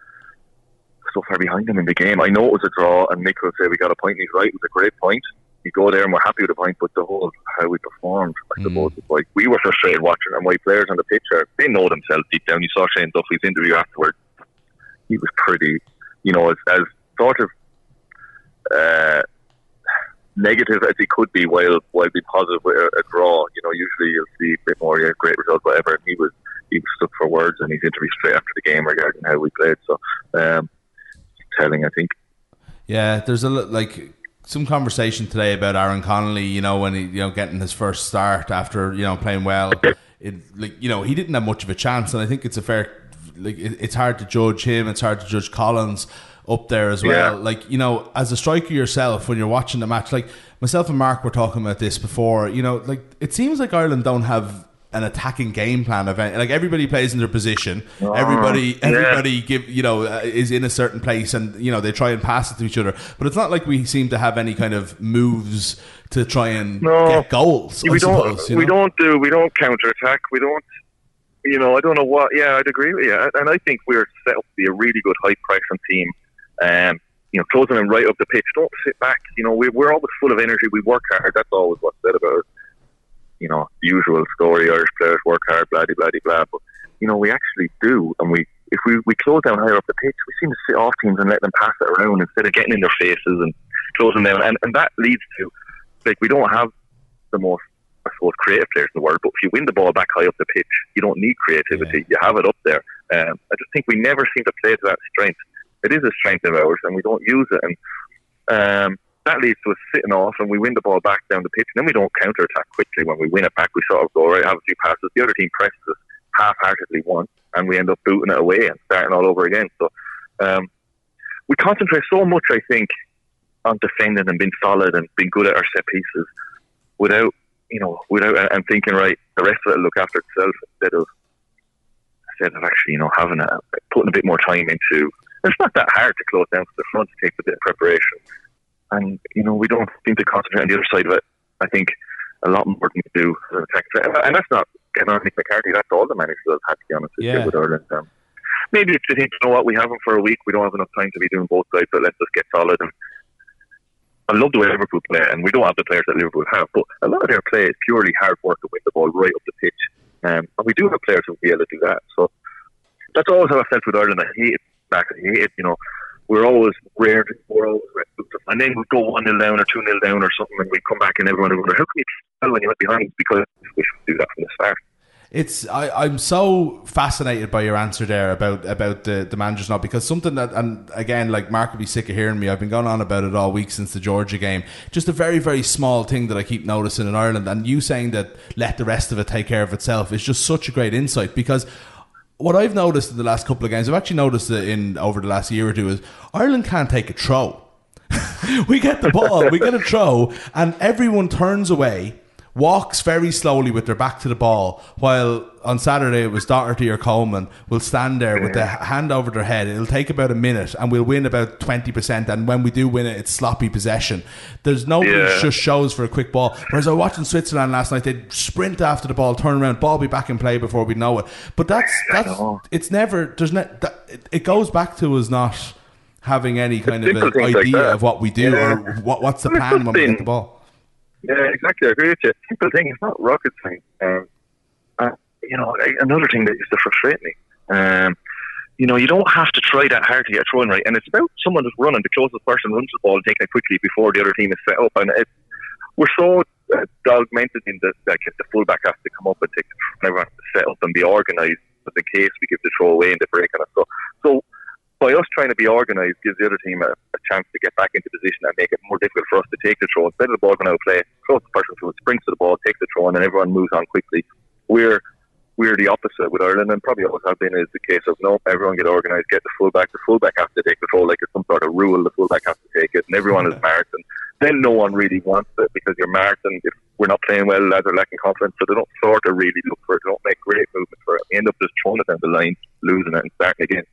so far behind them in the game? I know it was a draw, and Nick will say we got a point, and he's right, it was a great point. You go there and we're happy with the point, but the whole how we performed, I suppose, mm. like we were frustrated watching, and my players on the pitch are, they know themselves deep down. You saw Shane Duffy's interview afterwards. He was pretty, you know, as, as sort of uh, negative as he could be, while while being positive with a, a draw. You know, usually you'll see a bit more, yeah, great result, whatever. And he was he was stuck for words, and he's interviewed straight after the game regarding how we played. So. Um, telling, I think.
Yeah, there's a like some conversation today about Aaron Connolly, you know, when he, you know, getting his first start after, you know, playing well. It, like, you know, he didn't have much of a chance, and I think it's a fair, like, it, it's hard to judge him, it's hard to judge Collins up there as well. Yeah. Like, you know, as a striker yourself, when you're watching the match, like myself and Mark were talking about this before, you know, like it seems like Ireland don't have an attacking game plan of any, like everybody plays in their position. Oh, everybody, everybody yeah. give you know uh, is in a certain place, and you know they try and pass it to each other. But it's not like we seem to have any kind of moves to try and no. get goals.
We
I
don't.
Suppose, you
we
know?
don't do. We don't counter attack. We don't. You know, I don't know what. Yeah, I'd agree with you, and I think we're set up to be a really good high pressing team. Um, you know, closing them right up the pitch. Don't sit back. You know, we, we're always full of energy. We work hard. That's always what's said about us. You know, usual story, Irish players work hard, blah, blah, blah, blah. But, you know, we actually do. And we, if we, we close down higher up the pitch, we seem to sit off teams and let them pass it around instead of getting in their faces and closing down. And, and that leads to, like, we don't have the most, I suppose, creative players in the world. But if you win the ball back high up the pitch, you don't need creativity. Yeah. You have it up there. Um, I just think we never seem to play to that strength. It is a strength of ours, and we don't use it. And, um, that leads to us sitting off, and we win the ball back down the pitch, and then we don't counter-attack quickly. When we win it back, we sort of go, right, have a few passes. The other team presses us half-heartedly once, and we end up booting it away and starting all over again. So um, we concentrate so much, I think, on defending and being solid and being good at our set pieces without, you know, without and thinking, right, the rest of it will look after itself instead of, instead of actually, you know, having a, putting a bit more time into. It's not that hard to close down to the front. It takes a bit of preparation. And, you know, we don't seem to concentrate on the other side of it. I think a lot more than we do. And that's not getting on Nick McCarthy. That's all the managers have had, to be honest with
yeah.
you, with Ireland. Um, maybe it's to think, you know what, we have them for a week. We don't have enough time to be doing both sides, but let's just get solid. And I love the way Liverpool play, and we don't have the players that Liverpool have, but a lot of their play is purely hard work to win the ball right up the pitch. Um, and we do have players who will be able to do that. So that's always how I felt with Ireland. I hated back. I hated, you know, we're always rare, we're always and then we'd go one nil down or two nil down or something, and we'd come back and everyone would wonder, how can you tell when you went behind? Because we should do that from the start.
It's I, I'm so fascinated by your answer there about about the, the managers not, because something that, and again, like Mark will be sick of hearing me, I've been going on about it all week since the Georgia game, just a very very small thing that I keep noticing in Ireland, and you saying that let the rest of it take care of itself is just such a great insight, because what I've noticed in the last couple of games, I've actually noticed it in over the last year or two, is Ireland can't take a throw. We get the ball, we get a throw, and everyone turns away, walks very slowly with their back to the ball, while on Saturday it was Doherty or Coleman will stand there with the hand over their head. It'll take about a minute and we'll win about twenty percent, and when we do win it, it's sloppy possession. There's nobody
yeah.
who just shows for a quick ball. Whereas I was watching Switzerland last night, they'd sprint after the ball, turn around, ball be back in play before we know it. But that's that's it's never there's ne- that, it, it goes back to us not having any kind of an idea
like
of what we do yeah. or what what's the plan when we get the ball.
Yeah, exactly. I agree with you. Simple thing. It's not rocket science. Um, uh, you know, another thing that used to frustrate me. Um, you know, you don't have to try that hard to get thrown right, and it's about someone just running. The closest person runs the ball and taking it quickly before the other team is set up. And it, we're so uh, dogmented in that, like, if the fullback has to come up and take the throw, and everyone has to set up and be organised, just in case we give the throw away in the break and stuff. So. By us trying to be organised gives the other team a, a chance to get back into position and make it more difficult for us to take the throw. Instead of the ball going out of play, close the person to it, sprints to the ball, takes the throw, and then everyone moves on quickly. We're we're the opposite with Ireland, and probably always have been, is the case of, no, everyone get organised, get the fullback. The fullback has to take the throw like it's some sort of rule. The fullback has to take it, and everyone is marked. And then no one really wants it because you're marked, and if we're not playing well, lads are lacking confidence, so they don't sort of really look for it. They don't make great movements for it. We end up just throwing it down the line, losing it, and starting again.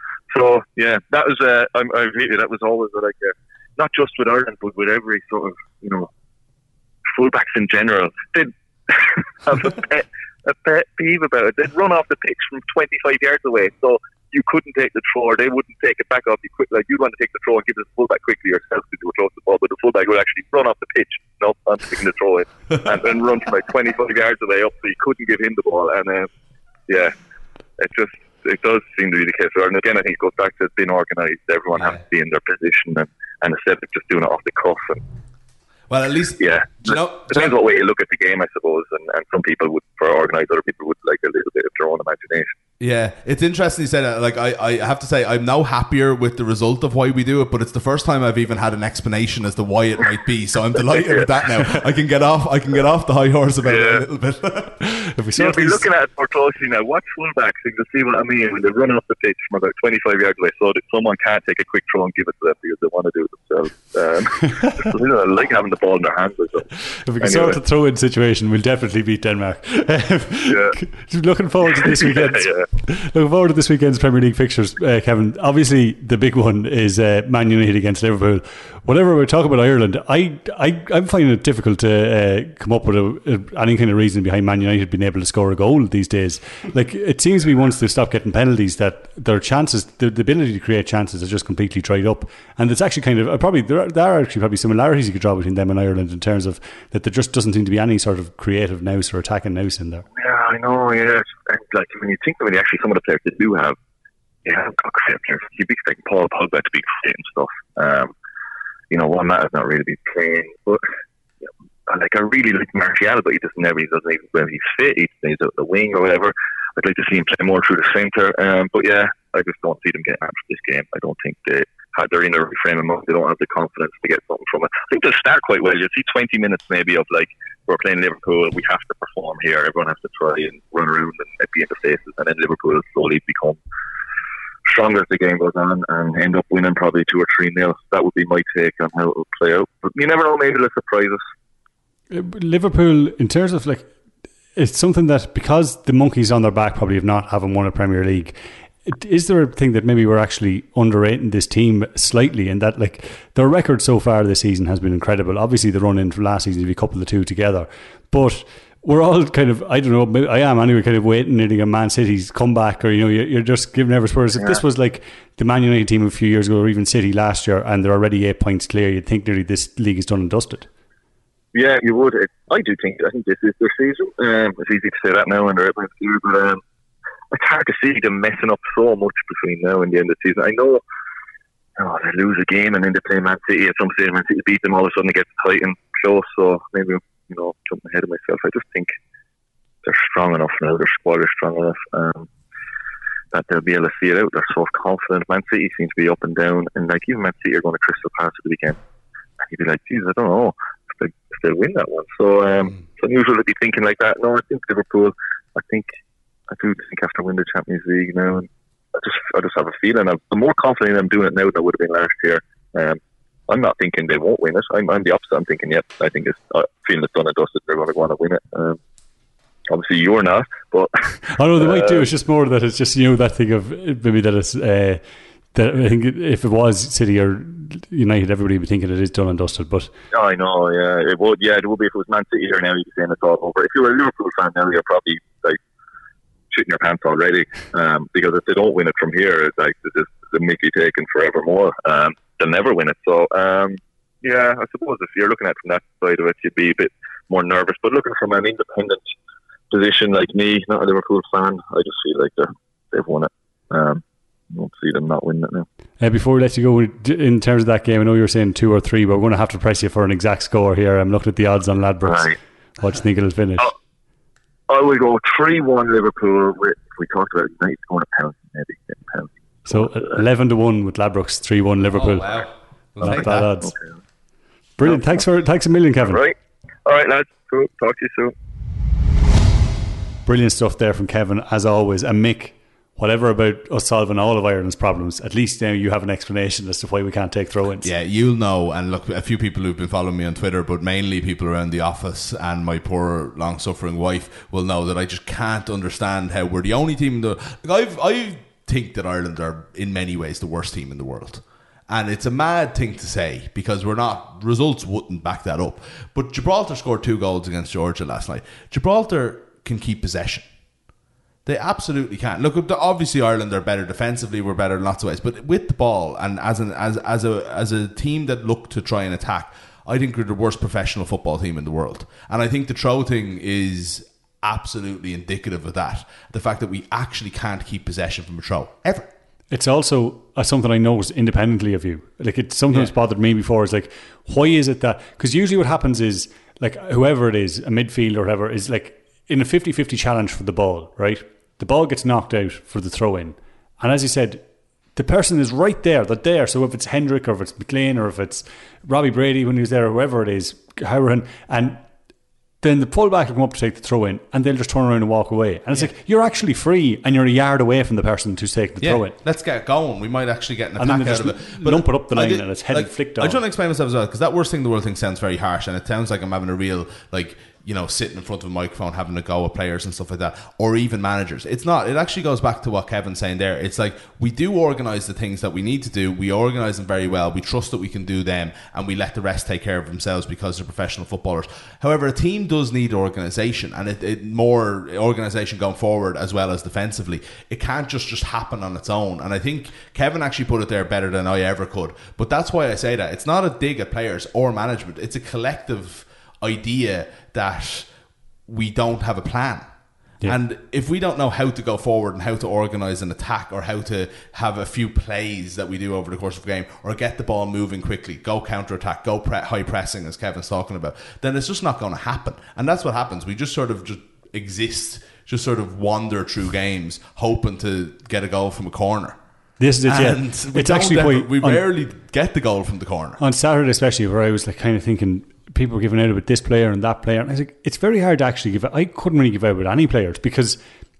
So yeah, that was uh, I, I agree with you. That was always like uh, not just with Ireland, but with every sort of, you know, fullbacks in general. They'd have a pet, a pet peeve about it. They'd run off the pitch from twenty-five yards away, so you couldn't take the throw, or they wouldn't take it back off you quick. Like, you'd want to take the throw and give it to the fullback quickly yourself because you were close to the ball, but the fullback would actually run off the pitch, no, I'm taking the throw in, and then run from like twenty-five yards away up, so you couldn't give him the ball. And um, yeah, it just. It does seem to be the case. And again, I think it goes back to being organised. Everyone yeah. has to be in their position, and, and instead of just doing it off the cuff. And,
well, at least,
yeah.
You know,
depends what way you look at the game, I suppose. And, and some people would, for organised, other people would like a little bit of their own imagination.
Yeah, it's interesting you said that. Like, I, I have to say, I'm now happier with the result of why we do it, but it's the first time I've even had an explanation as to why it might be. So I'm delighted yeah. with that now. I can get off. I can get off the high horse about yeah. it a little bit.
If we You'll be looking at it more closely now. Watch fullbacks and you'll see what I mean when they're running off the pitch from about twenty-five yards away, so that someone can't take a quick throw and give it to them because they want to do it themselves. Um, you know, I like having the ball in their hands. Or something.
If we can
anyway.
sort of throw in situation, we'll definitely beat Denmark.
yeah.
Looking forward to this weekend. yeah, yeah. Looking forward to this weekend's Premier League fixtures, uh, Kevin. Obviously, the big one is uh, Man United against Liverpool. Whatever we talk about Ireland, I, I, I'm finding it difficult to uh, come up with a, a, any kind of reason behind Man United being able to score a goal these days. Like, it seems to be once they stop getting penalties that their chances, the, the ability to create chances, is just completely dried up. And it's actually kind of uh, probably there are, there are actually probably similarities you could draw between them and Ireland in terms of that there just doesn't seem to be any sort of creative nous or attacking nous in there.
Yeah, I know. Yeah, and like when you think of it, actually, some of the players they do have, they have got creative players. You'd be expecting Paul Pogba to be creating stuff. Um, You know, one that has not really been playing, but you know, like I really like Martial, but he just never, he doesn't even when he's fit, he stays out the wing or whatever. I'd like to see him play more through the centre, um, but yeah, I just don't see them getting after this game. I don't think they had they're in the right frame of mind. They don't have the confidence to get something from it. I think they'll start quite well. You'll see twenty minutes maybe of like, we're playing Liverpool, we have to perform here. Everyone has to try and run around and be in the faces, and then Liverpool will slowly become stronger as the game goes on and end up winning probably two or three nil. That would be my take on how it will play out. But you never know, maybe they'll surprise us.
Liverpool, in terms of like, it's something that because the monkeys on their back probably of not having won a Premier League, is there a thing that maybe we're actually underrating this team slightly, in that like their record so far this season has been incredible. Obviously the run in from last season, if you couple the two together, but we're all kind of, I don't know, I am anyway, kind of waiting nearly on Man City's comeback, or, you know, you're just giving every Spurs. If yeah. this was like the Man United team a few years ago, or even City last year, and they're already eight points clear, you'd think nearly this league is done and dusted.
Yeah, you would. I do think, I think this is their season. Um, it's easy to say that now when they're eight points clear, but um, it's hard to see them messing up so much between now and the end of the season. I know oh, they lose a game and then they play Man City at some stage. Man City beat them, all of a sudden it gets tight and close. So maybe, you know, jumping ahead of myself. I just think they're strong enough now. Their squad is strong enough um, that they'll be able to see it out. They're so confident. Man City seems to be up and down, and like even Man City are going to Crystal Palace at the weekend. And you'd be like, geez, I don't know if they, if they'll win that one. So um, mm. it's unusual to be thinking like that. No, I think Liverpool. I think I do think after winning the Champions League now, and I just I just have a feeling. I'm, I'm more confident I'm doing it now than I would have been last year. Um, I'm not thinking they won't win it. I'm, I'm the opposite. I'm thinking, yep, I think it's uh, feeling it's done and dusted. They're going to go on and win it. Um, obviously, you're not, but
I know they uh, might do. It's just more that it's just, you know, that thing of maybe that it's uh, that I think if it was City or United, everybody would be thinking it is done and dusted. But
I know, yeah, it would. Yeah, it would be if it was Man City here now. You'd be saying it's all over. If you were a Liverpool fan now, you're probably like shitting your pants already, um, because if they don't win it from here, it's like it's the Mickey taken forevermore. Um, they'll never win it. So, um, yeah, I suppose if you're looking at it from that side of it, you'd be a bit more nervous. But looking from an independent position like me, not a Liverpool fan, I just feel like they're, they've won it. Um, I don't see them not winning it now.
Uh, before we let you go, in terms of that game, I know you were saying two or three, but we're going to have to press you for an exact score here. I'm looking at the odds on Ladbrokes. Right. What do you think it'll finish?
Uh, I will go three one Liverpool. With, we talked about United scoring a penalty, maybe a penalty.
So eleven to one with Ladbrokes, three one Liverpool.
Oh, wow.
We'll Not bad odds. Okay. Brilliant. Thanks for thanks a million, Kevin.
All right. All right, lads. Cool. Talk to you soon.
Brilliant stuff there from Kevin, as always. And Mick, whatever about us solving all of Ireland's problems, at least now you have an explanation as to why we can't take throw-ins.
Yeah, you'll know. And look, a few people who've been following me on Twitter, but mainly people around the office and my poor long-suffering wife will know that I just can't understand how we're the only team in the... Like I've, I think that Ireland are in many ways the worst team in the world. And it's a mad thing to say because we're not... Results wouldn't back that up. But Gibraltar scored two goals against Georgia last night. Gibraltar can keep possession. They absolutely can. Look, obviously Ireland are better defensively. We're better in lots of ways, but with the ball and as an as as a as a team that look to try and attack, I think we're the worst professional football team in the world. And I think the throw thing is absolutely indicative of that. The fact that we actually can't keep possession from a throw ever.
It's also uh, something I noticed independently of you. Like it sometimes yeah. bothered me before. It's like, why is it that? Because usually what happens is like whoever it is, a midfield or whatever, is like in a fifty-fifty challenge for the ball, right? The ball gets knocked out for the throw-in. And as you said, the person is right there, they're there. So if it's Hendrick or if it's McLean or if it's Robbie Brady when he was there or whoever it is, Howard, and then the fullback will come up to take the throw-in and they'll just turn around and walk away. And it's yeah. like, you're actually free and you're a yard away from the person who's taking the yeah, throw-in.
Let's get going. We might actually get an
attack
and out of it.
But lump it up the line did, and it's headed
like,
flicked down.
I try to explain myself as well because that worst thing in the world thing sounds very harsh and it sounds like I'm having a real, like, you know, sitting in front of a microphone having a go at players and stuff like that, or even managers. It's not. It actually goes back to what Kevin's saying there. It's like we do organise the things that we need to do. We organise them very well. We trust that we can do them, and we let the rest take care of themselves because they're professional footballers. However, a team does need organisation, and it, it more organisation going forward as well as defensively. It can't just just happen on its own. And I think Kevin actually put it there better than I ever could. But that's why I say that it's not a dig at players or management. It's a collective idea that we don't have a plan. Yeah. And if we don't know how to go forward and how to organise an attack or how to have a few plays that we do over the course of a game or get the ball moving quickly, go counter-attack, go pre- high pressing as Kevin's talking about, then it's just not going to happen. And that's what happens. We just sort of just exist, just sort of wander through games hoping to get a goal from a corner.
This is it, yeah. It's actually
ever,
quite,
we
on,
rarely get the goal from the corner.
On Saturday especially, where I was like kind of thinking people were giving out about this player and that player, and I was like, it's very hard to actually give out. I couldn't really give out with any players because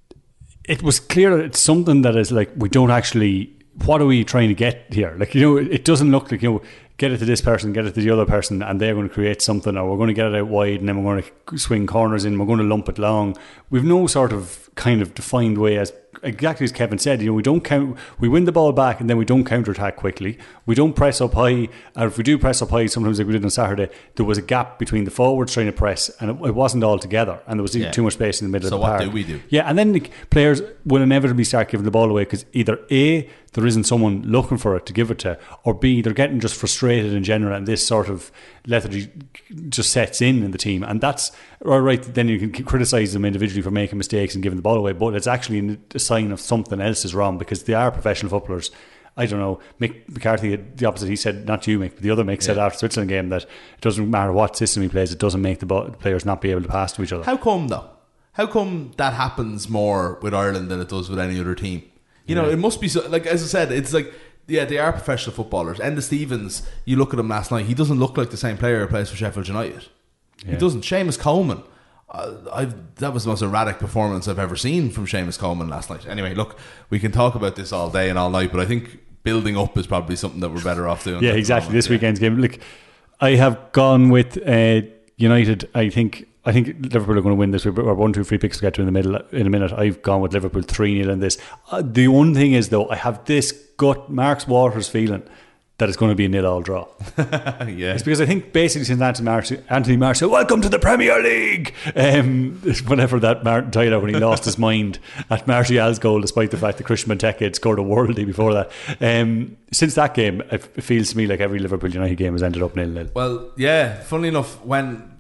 it was clear that it's something that is like we don't actually, what are we trying to get here? Like, you know, it doesn't look like, you know, get it to this person, get it to the other person, and they're going to create something, or we're going to get it out wide and then we're going to swing corners in, we're going to lump it long. We've no sort of kind of defined way, as exactly as Kevin said, you know, we don't count, we win the ball back and then we don't counter-attack quickly. We don't press up high, or if we do press up high, sometimes like we did on Saturday, there was a gap between the forwards trying to press and it, it wasn't all together, and there was yeah. too much space in the middle
so
of the park.
So what do we do?
Yeah, and then the players will inevitably start giving the ball away because either A, there isn't someone looking for it to give it to, or B, they're getting just frustrated in general, and this sort of lethargy just sets in in the team. And that's all right. Then you can criticise them individually for making mistakes and giving the ball away, but it's actually a sign of something else is wrong because they are professional footballers, I don't know, Mick McCarthy, the opposite, he said, not you Mick, but the other Mick said
Yeah.
after the Switzerland game that it doesn't matter what system he plays, it doesn't make the bo- players not be able to pass to each other.
How come though? How come that happens more with Ireland than it does with any other team? You know, it must be so, like as I said, it's like, yeah, they are professional footballers. Enda Stevens, you look at him last night, he doesn't look like the same player who plays for Sheffield United.
Yeah.
He doesn't. Seamus Coleman, uh, I've, that was the most erratic performance I've ever seen from Seamus Coleman last night. Anyway, look, we can talk about this all day and all night, but I think building up is probably something that we're better off doing.
Yeah, exactly. This
yeah.
weekend's game. Look, I have gone with uh, United. I think I think Liverpool are going to win this. We're one, two, three picks to get to in the middle in a minute. I've gone with Liverpool three nil in this. Uh, the one thing is though, I have this gut Marks Waters feeling that it's going to be a nil-all draw.
Yeah.
It's because I think basically since Anthony Marks, Anthony Marks said, "Welcome to the Premier League," um, whenever that Martin Tyler, when he lost his mind at Martial's goal, despite the fact that Christian Benteke had scored a worldie before that. Um, since that game, it feels to me like every Liverpool United game has ended up nil-nil.
Well, yeah. Funnily enough, when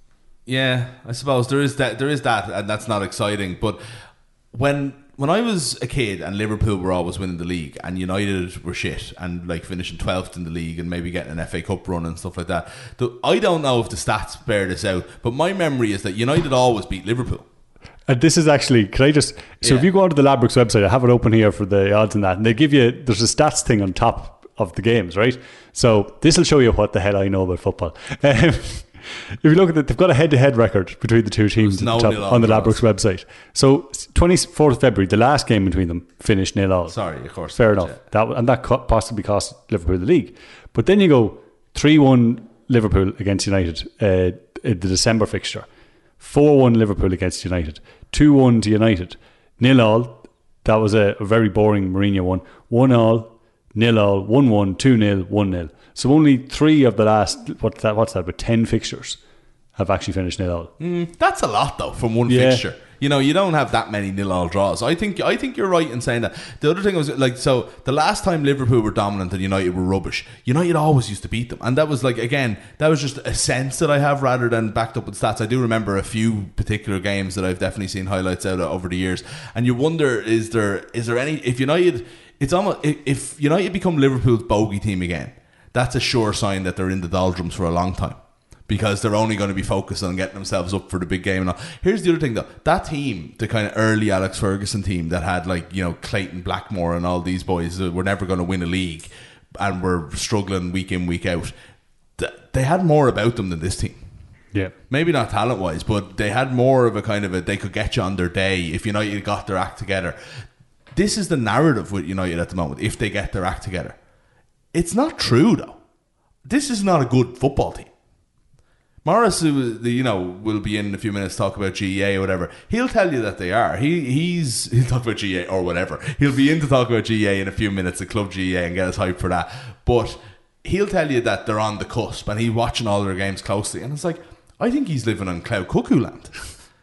yeah, I suppose there is that. There is that, and that's not exciting. But when when I was a kid and Liverpool were always winning the league and United were shit and like finishing twelfth in the league and maybe getting an F A Cup run and stuff like that, the, I don't know if the stats bear this out, but my memory is that United always beat Liverpool.
And this is actually, can I just, so
Yeah.
if you go onto the Ladbrokes website, I have it open here for the odds and that, and they give you, there's a stats thing on top of the games, right? So this will show you what the hell I know about football. Um, if you look at it, they've got a head-to-head record between the two teams at
no
the top,
nil-all
on the
draws.
Ladbrokes website. So twenty-fourth of February, the last game between them finished nil-all.
Sorry, of course.
Fair enough.
Yeah.
That and that co- possibly cost Liverpool the league. But then you go three one Liverpool against United uh, in the December fixture, four one Liverpool against United, two one to United, nil all. That was a, a very boring Mourinho one. one all, nil all, one one, two nil, one nil. So only three of the last, what's that, what's that, about ten fixtures have actually finished nil all.
Mm, that's a lot though from one
Yeah.
fixture. You know, you don't have that many nil-all draws. I think I think you're right in saying that. The other thing was like, so the last time Liverpool were dominant and United were rubbish, United always used to beat them, and that was like, again, that was just a sense that I have rather than backed up with stats. I do remember a few particular games that I've definitely seen highlights out of over the years, and you wonder, is there is there any, if United, it's almost, if, if United become Liverpool's bogey team again, that's a sure sign that they're in the doldrums for a long time, because they're only going to be focused on getting themselves up for the big game and all. Here's the other thing though, that team, the kind of early Alex Ferguson team that had like, you know, Clayton Blackmore and all these boys that were never going to win a league and were struggling week in, week out, th- they had more about them than this team.
Yeah.
Maybe not talent wise, but they had more of a kind of a, they could get you on their day if United got their act together. This is the narrative with United at the moment, if they get their act together. It's not true though. This is not a good football team. Morris, who, you know, will be in a few minutes to talk about G E A or whatever. He'll tell you that they are. He he's he'll talk about G E A or whatever. He'll be in to talk about G E A in a few minutes, the club G E A, and get us hyped for that. But he'll tell you that they're on the cusp, and he's watching all their games closely. And it's like, I think he's living on cloud cuckoo land.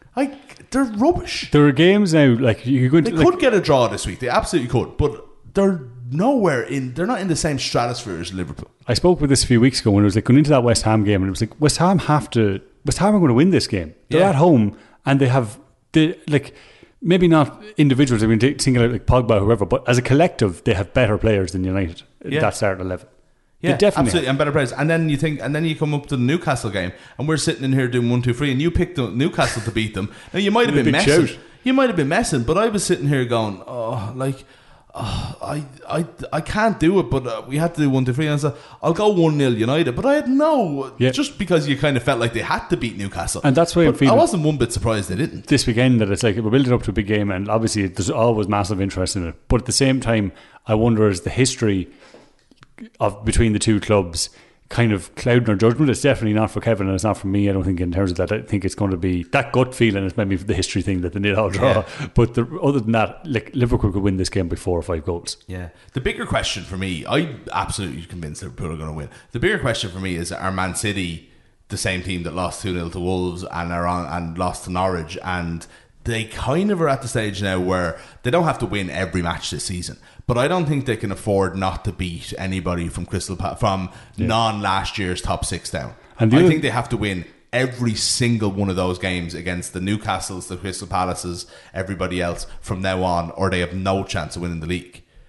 Like, they're rubbish.
There are games now, like you could,
They
like,
could get a draw this week. They absolutely could, but they're nowhere in. They're not in the same stratosphere as Liverpool.
I spoke with this a few weeks ago when it was like going into that West Ham game, and it was like West Ham have to. West Ham are going to win this game. They're
Yeah.
at home, and they have they like maybe not individuals. I mean, single out like Pogba, or whoever, but as a collective, they have better players than United.
Yeah.
That starting eleven.
Yeah,
They definitely
absolutely,
have.
and better players. And then you think, and then you come up to the Newcastle game, and we're sitting in here doing one, two, three, and you picked the Newcastle to beat them. Now you might have
Big
been messing.
shout.
You might have been messing, but I was sitting here going, oh, like. Oh, I, I, I can't do it, but uh, we had to do one, two, three. And I said, I'll go one nil United, but I had no,
Yeah.
just because you kind of felt like they had to beat Newcastle,
And that's why I'm
But
feeling-
I wasn't one bit surprised they didn't.
This weekend that it's like we're building up to a big game, and obviously there's always massive interest in it. But at the same time, I wonder is the history of between the two clubs kind of clouding our judgment. It's definitely not for Kevin, and it's not for me. I don't think in terms of that. I think it's going to be that gut feeling is maybe the history thing that they need all draw.
Yeah.
But the, other than that, like Liverpool could win this game by four or five goals.
Yeah. The bigger question for me, I'm absolutely convinced Liverpool are going to win. The bigger question for me is, are Man City the same team that lost two nil to Wolves and are on, and lost to Norwich, and they kind of are at the stage now where they don't have to win every match this season, but I don't think they can afford not to beat anybody from Crystal pa- from
Yeah.
non last year's top six down.
And the
I
other-
think they have to win every single one of those games against the Newcastles, the Crystal Palaces, everybody else from now on, or they have no chance of winning the league.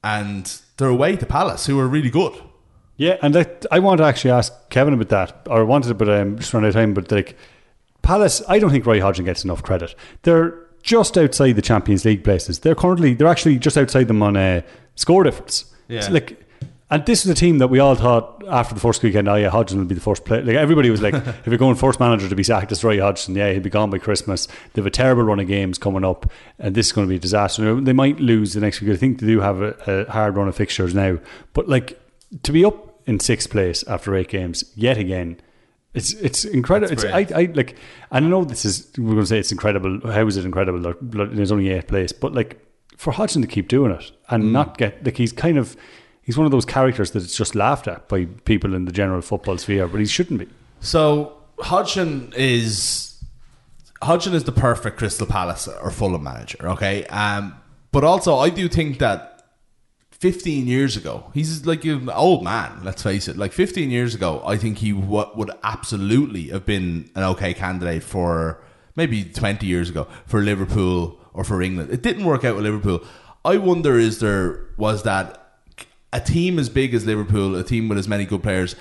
and they're away to Palace, who are really good.
Yeah, and that, I want to actually ask Kevin about that, or wanted to, but um, just run out of time. But like Palace, I don't think Roy Hodgson gets enough credit. They're just outside the Champions League places. They're currently, they're actually just outside them on a score difference.
Yeah.
So like, and this was a team that we all thought after the first weekend, oh yeah, Hodgson will be the first player. Like everybody was like, if you're going first manager to be sacked, it's Roy Hodgson. Yeah, he'll be gone by Christmas. They have a terrible run of games coming up, and this is going to be a disaster. They might lose the next week. I think they do have a, a hard run of fixtures now. But like, to be up in sixth place after eight games yet again, it's it's incredible. It's, I, I like, and I know this is, we're going to say it's incredible. How is it incredible? There's only eighth place, but like for Hodgson to keep doing it and mm. not get, like, he's kind of, he's one of those characters that it's just laughed at by people in the general football sphere, but he shouldn't be.
So Hodgson is Hodgson is the perfect Crystal Palace or Fulham manager, okay? Um, but also I do think that fifteen years ago, he's like an old man, let's face it. Like fifteen years ago, I think he w- would absolutely have been an okay candidate for, maybe twenty years ago, for Liverpool or for England. It didn't work out with Liverpool. I wonder, is there, was that a team as big as Liverpool, a team with as many good players,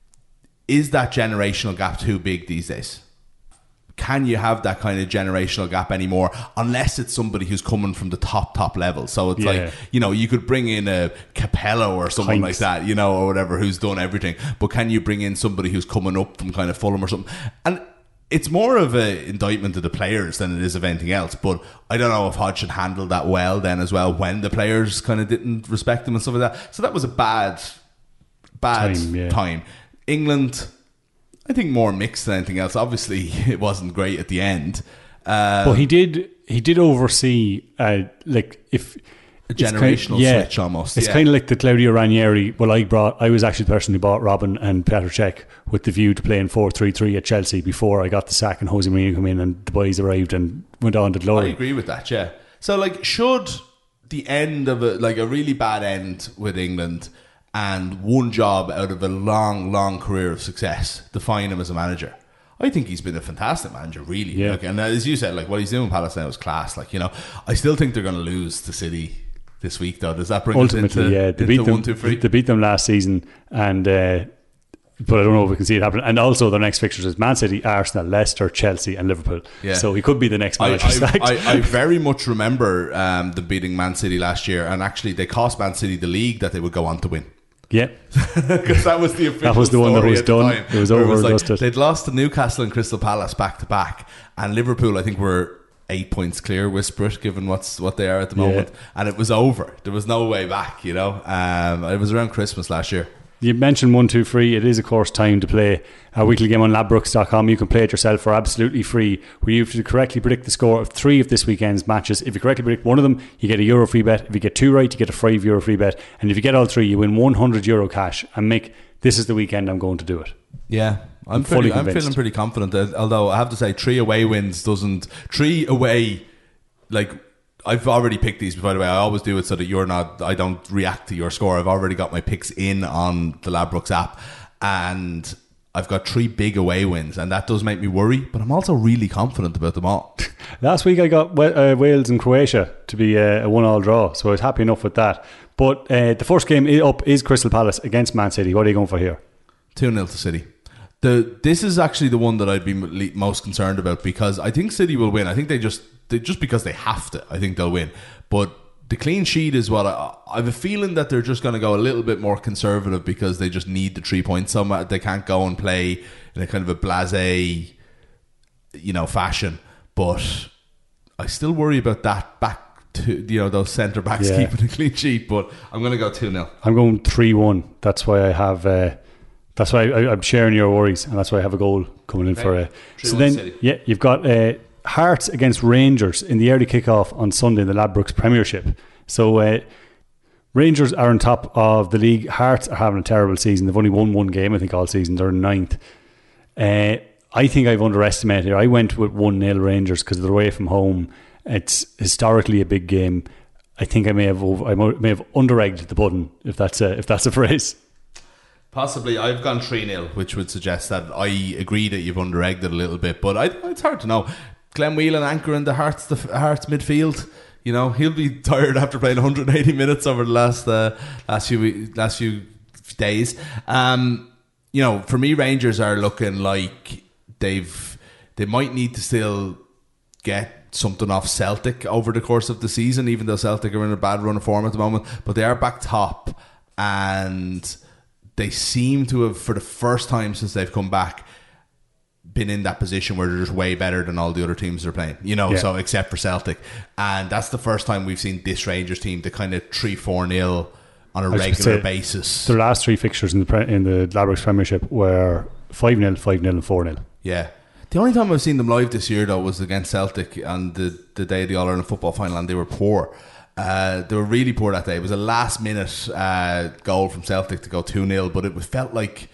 is that generational gap too big these days? Can you have that kind of generational gap anymore unless it's somebody who's coming from the top, top level? So it's yeah. like, you know, you could bring in a Capello or someone Heinz. like that, you know, or whatever, who's done everything. But can you bring in somebody who's coming up from kind of Fulham or something? And it's more of an indictment of the players than it is of anything else. But I don't know if Hodgson handled that well then as well, when the players kind of didn't respect him and stuff like that. So that was a bad, bad time. Yeah. time. England, I think more mixed than anything else. Obviously, it wasn't great at the end. Um,
but he did he did oversee, uh, like, if...
a generational kind of, yeah, switch almost.
It's
yeah.
kind of like the Claudio Ranieri. Well, I brought, I was actually the person who bought Robin and Petr Cech with the view to playing four three three at Chelsea before I got the sack and Jose Mourinho came in and the boys arrived and went on to glory.
I agree with that, yeah. So, like, should the end of a, like a really bad end with England and one job out of a long, long career of success define him as a manager? I think he's been a fantastic manager, really.
Yeah.
Like, and as you said, like, what he's doing in Palace now is class. Like, you know, I still think they're going to lose to City this week, though. Does that bring
Ultimately,
us into,
yeah, they
into
beat
one,
them,
two, three?
They beat them last season, and uh, but I don't know if we can see it happen. And also, their next fixtures is Man City, Arsenal, Leicester, Chelsea, and Liverpool. Yeah. So he could be the next manager.
I, I, I, I very much remember um, them beating Man City last year, and actually, they cost Man City the league that they would go on to win.
Yeah,
because that was the official
that was the one that was done. It was over. It was like, dusted.
They'd lost to Newcastle and Crystal Palace back to back, and Liverpool, I think, were eight points clear, whisper it, given what's what they are at the moment, yeah. and it was over. There was no way back. You know, um, it was around Christmas last year.
You mentioned one, two, three. It is, of course, time to play a weekly game on ladbrokes dot com. You can play it yourself for absolutely free, where you have to correctly predict the score of three of this weekend's matches. If you correctly predict one of them, you get a euro free bet. If you get two right, you get a five euro free bet. And if you get all three, you win one hundred euro cash. And Mick, this is the weekend I'm going to do it.
Yeah, I'm, I'm fully pretty, I'm feeling pretty confident. That, although I have to say, three away wins doesn't three away like. I've already picked these, by the way. I always do it so that you're not, I don't react to your score. I've already got my picks in on the Ladbrokes app, and I've got three big away wins, and that does make me worry, but I'm also really confident about them all.
Last week I got uh, Wales and Croatia to be a one-all draw, so I was happy enough with that. But uh, the first game up is Crystal Palace against Man City. What are you going for here?
two nil to City. The This is actually the one that I'd be most concerned about, because I think City will win. I think they just They, just because they have to, I think they'll win. But the clean sheet is what I, I have a feeling that they're just going to go a little bit more conservative because they just need the three points. Some they can't go and play in a kind of a blasé, you know, fashion. But I still worry about that back to, you know, those centre backs yeah. keeping a clean sheet. But I'm going to go two nil.
I'm going three one. That's why I have. Uh, that's why I, I'm sharing your worries, and that's why I have a goal coming in okay. for. Uh, so then, City. yeah, you've got. Uh, Hearts against Rangers in the early kick-off on Sunday in the Ladbrokes Premiership. So uh, Rangers are on top of the league. Hearts are having a terrible season. They've only won one game, I think, all season. They're ninth. Uh, I think I've underestimated here. I went with one nil Rangers because they're away from home. It's historically a big game. I think I may have over, I may have under-egged the button, if that's a, if that's a phrase.
Possibly. I've gone three nil, which would suggest that I agree that you've under-egged it a little bit, but I, it's hard to know. Glenn Whelan anchoring the Hearts, the Hearts midfield. You know, he'll be tired after playing one hundred eighty minutes over the last uh, last few last few days. Um, you know, for me, Rangers are looking like they've they might need to still get something off Celtic over the course of the season, even though Celtic are in a bad run of form at the moment. But they are back top, and they seem to have, for the first time since they've come back, been in that position where they're just way better than all the other teams they're playing, you know, yeah. So except for Celtic. And that's the first time we've seen this Rangers team to kind of three four nil on a regular basis.
Their last three fixtures in the pre- in the Ladbrokes Premiership were five nil, five nil and four nil.
Yeah. The only time I've seen them live this year, though, was against Celtic on the, the day of the All-Ireland football final, and they were poor. Uh, they were really poor that day. It was a last-minute uh, goal from Celtic to go two nil, but it felt like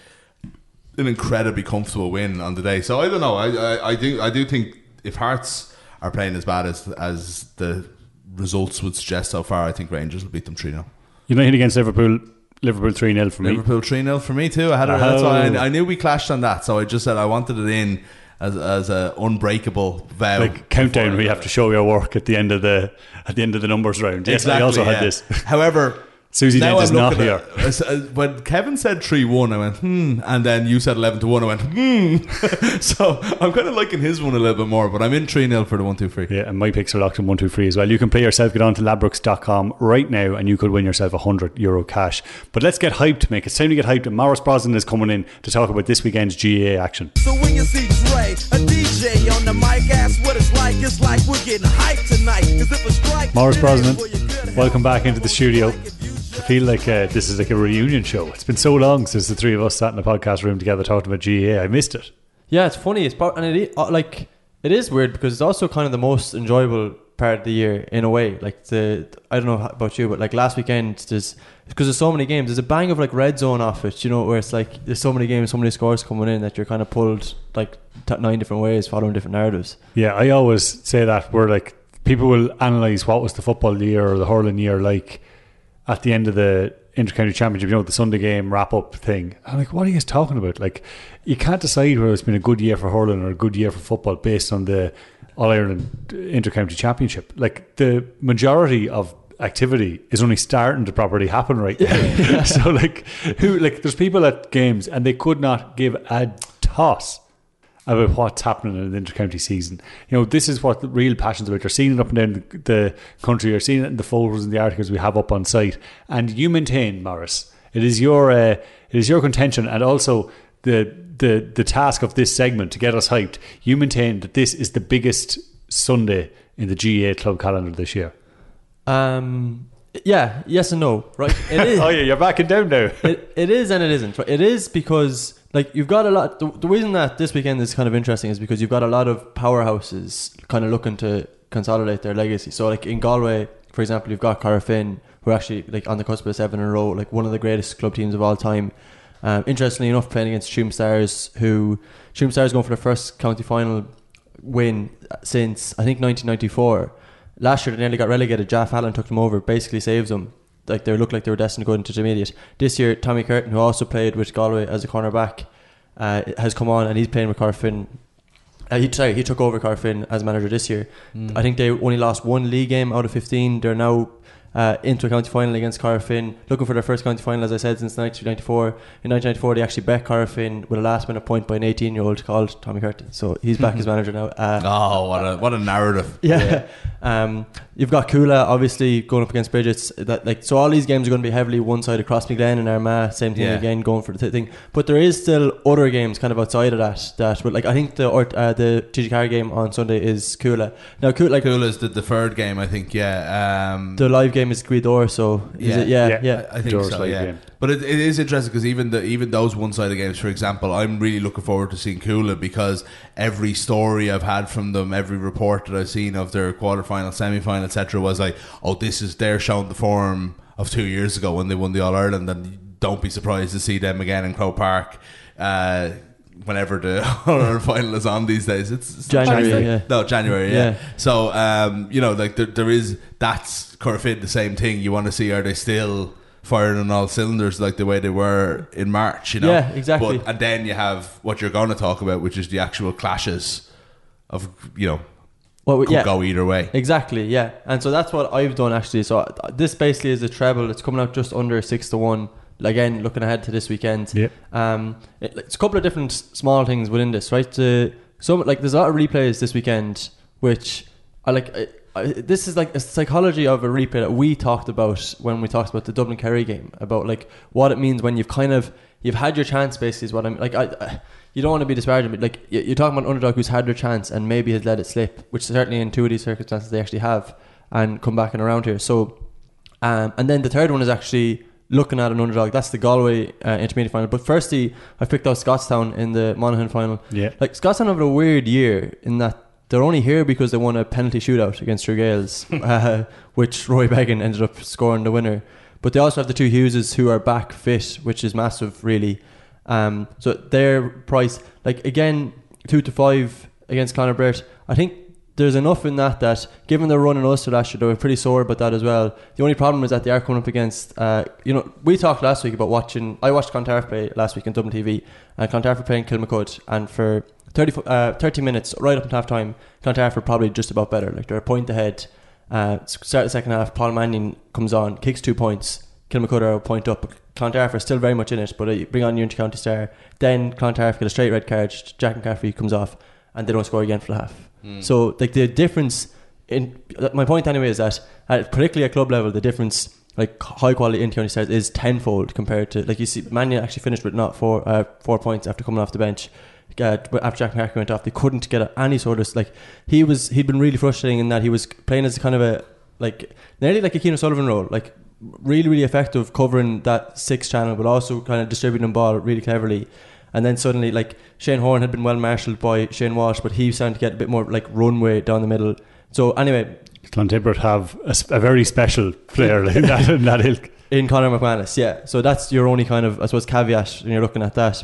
an incredibly comfortable win on the day. So I don't know. I, I, I do I do think if Hearts are playing as bad as as the results would suggest so far, I think Rangers will beat them three nil.
United against Liverpool. Liverpool three nil for me.
Liverpool three nil for me too. I had it, that's why I, I knew we clashed on that, so I just said I wanted it in as as a unbreakable vow.
Like countdown, we have to show your work at the end of the at the end of the numbers round. Yes,
exactly,
I also
yeah.
had this.
However,
Susie Dent is not here.
At, when Kevin said three one, I went, hmm. And then you said eleven to one, I went, hmm. So I'm kind of liking his one a little bit more, but I'm in three nil for the one two three.
Yeah, and my picks are locked in one two three as well. You can play yourself, get on to ladbrokes dot com right now, and you could win yourself one hundred euro cash. But let's get hyped, Mick. It's time to get hyped. And Maurice Brosnan is coming in to talk about this weekend's G A A action.
So when you see Dre, a D J on the mic, ask what it's like. It's like we're getting hyped tonight. Cause if a strike,
Maurice Brosnan, welcome back into the studio. I feel like uh, this is like a reunion show. It's been so long since the three of us sat in a podcast room together talking about G A A. I missed it.
Yeah, it's funny. It's and it like it is weird because it's also kind of the most enjoyable part of the year in a way. Like the I don't know about you, but like last weekend, there's because there's so many games. There's a bang of like red zone off it, you know, where it's like there's so many games, so many scores coming in that you're kind of pulled like t- nine different ways, following different narratives.
Yeah, I always say that where like people will analyse what was the football year or the hurling year like at the end of the Inter-County Championship, you know, the Sunday game wrap-up thing. I'm like, what are you guys talking about? Like, you can't decide whether it's been a good year for hurling or a good year for football based on the All-Ireland Inter-County Championship. Like, the majority of activity is only starting to properly happen right now. Yeah. So, like, who, like, there's people at games and they could not give a toss about what's happening in the inter-county season. You know, this is what the real passion's about. You're seeing it up and down the, the country. You're seeing it in the photos and the articles we have up on site. And you maintain, Maurice, it is your uh, it is your contention and also the the the task of this segment to get us hyped. You maintain that this is the biggest Sunday in the G A A club calendar this year.
Um. Yeah. Yes and no. Right. It is.
Oh yeah, you're backing down now.
it it is and it isn't. It is because. Like you've got a lot. The, the reason that this weekend is kind of interesting is because you've got a lot of powerhouses kind of looking to consolidate their legacy. So, like in Galway, for example, you've got Carafin, who are actually like on the cusp of seven in a row, like one of the greatest club teams of all time. Um, interestingly enough, playing against Tuam Stars, who Tuam Stars going for their first county final win since I think nineteen ninety-four. Last year they nearly got relegated. Jaff Allen took them over, basically saves them. Like they looked like they were destined to go into intermediate. This year, Tommy Curtin, who also played with Galway as a cornerback, uh, has come on and he's playing with Carfin. Uh, he sorry, he took over Carfin as manager this year. Mm. I think they only lost one league game out of fifteen. They're now uh, into a county final against Carfin, looking for their first county final, as I said, since nineteen ninety-four. In nineteen ninety-four, they actually bet Carfin with a last minute point by an eighteen-year-old called Tommy Curtin. So he's back as manager now. Uh,
oh, what a what a narrative!
Yeah. yeah. Um, you've got Coola obviously going up against Bridget's. That like so, all these games are going to be heavily one-sided. Crossby Glen and Armagh, same thing yeah. again, going for the th- thing. But there is still other games kind of outside of that. That but like I think the or, uh, the T G Car game on Sunday is Coola. Now Coola like
Coola's the deferred game, I think. Yeah. Um,
the live game is Guidor. So is
yeah.
it? Yeah,
yeah,
yeah.
I, I think so. Yeah. Game. But it, it is interesting because even the even those one-sided games, for example, I'm really looking forward to seeing Coola because every story I've had from them, every report that I've seen of their quarter-final, semi-final, et cetera, was like, oh, this is they're showing the form of two years ago when they won the All Ireland, and don't be surprised to see them again in Croke Park. Uh, whenever the All Ireland final is on these days, it's, it's
January. January yeah.
No, January. Yeah.
yeah.
So um, you know, like there, there is that's Corfid the same thing. You want to see are they still firing on all cylinders like the way they were in March? You know.
Yeah, exactly.
But, and then you have what you're going to talk about, which is the actual clashes of you know
well,
could
yeah,
go either way.
Exactly, yeah. And so that's what I've done actually. So uh, this basically is a treble. It's coming out just under six to one. Again, looking ahead to this weekend.
Yeah.
Um, it, it's a couple of different s- small things within this, right? Uh, so like, there's a lot of replays this weekend, which I like. I, I, this is like a psychology of a replay that we talked about when we talked about the Dublin Kerry game, about like what it means when you've kind of you've had your chance. Basically, is what I'm like. I, I you don't want to be disparaging, but like you're talking about an underdog who's had their chance and maybe has let it slip, which certainly in two of these circumstances they actually have, and come back and around here. So, um, and then the third one is actually looking at an underdog. That's the Galway uh, intermediate final. But firstly, I picked out Scottstown in the Monaghan final.
Yeah,
like Scottstown have a weird year in that they're only here because they won a penalty shootout against True Gales, uh, which Roy Began ended up scoring the winner. But they also have the two Hugheses who are back fit, which is massive, really. Um, so their price, like again, two to five against Clonabret. I think there's enough in that that given their run in Ulster last year, they were pretty sore about that as well. The only problem is that they are coming up against, uh, you know, we talked last week about watching. I watched Clontarf play last week on Dublin T V, and Clontarf were playing Kilmacud, and for thirty, uh, thirty minutes, right up until half time, Clontarf were probably just about better. Like they're a point ahead. Uh, start the second half, Paul Mannion comes on, kicks two points. Kilmacud are a point up. Clontarf are still very much in it, but uh, bring on Unity County Star. Then Clontarf get a straight red card. Jack McCaffrey comes off, and they don't score again for the half. Mm. So, like the difference in my point anyway is that, at, particularly at club level, the difference, like high quality Unity County Stars, is tenfold compared to, like you see, Mannion actually finished with not four uh, four points after coming off the bench. Uh, after Jack McCaffrey went off, they couldn't get any sort of like he was. He'd been really frustrating in that he was playing as kind of a like nearly like a Keane O'Sullivan role, like. Really, really effective covering that six channel, but also kind of distributing the ball really cleverly. And then suddenly, like Shane Horn had been well marshalled by Shane Walsh, but he was starting to get a bit more like runway down the middle. So anyway,
Clontarf have a, a very special player in that, in that ilk.
In Conor McManus, yeah. So that's your only kind of, I suppose, caveat when you're looking at that.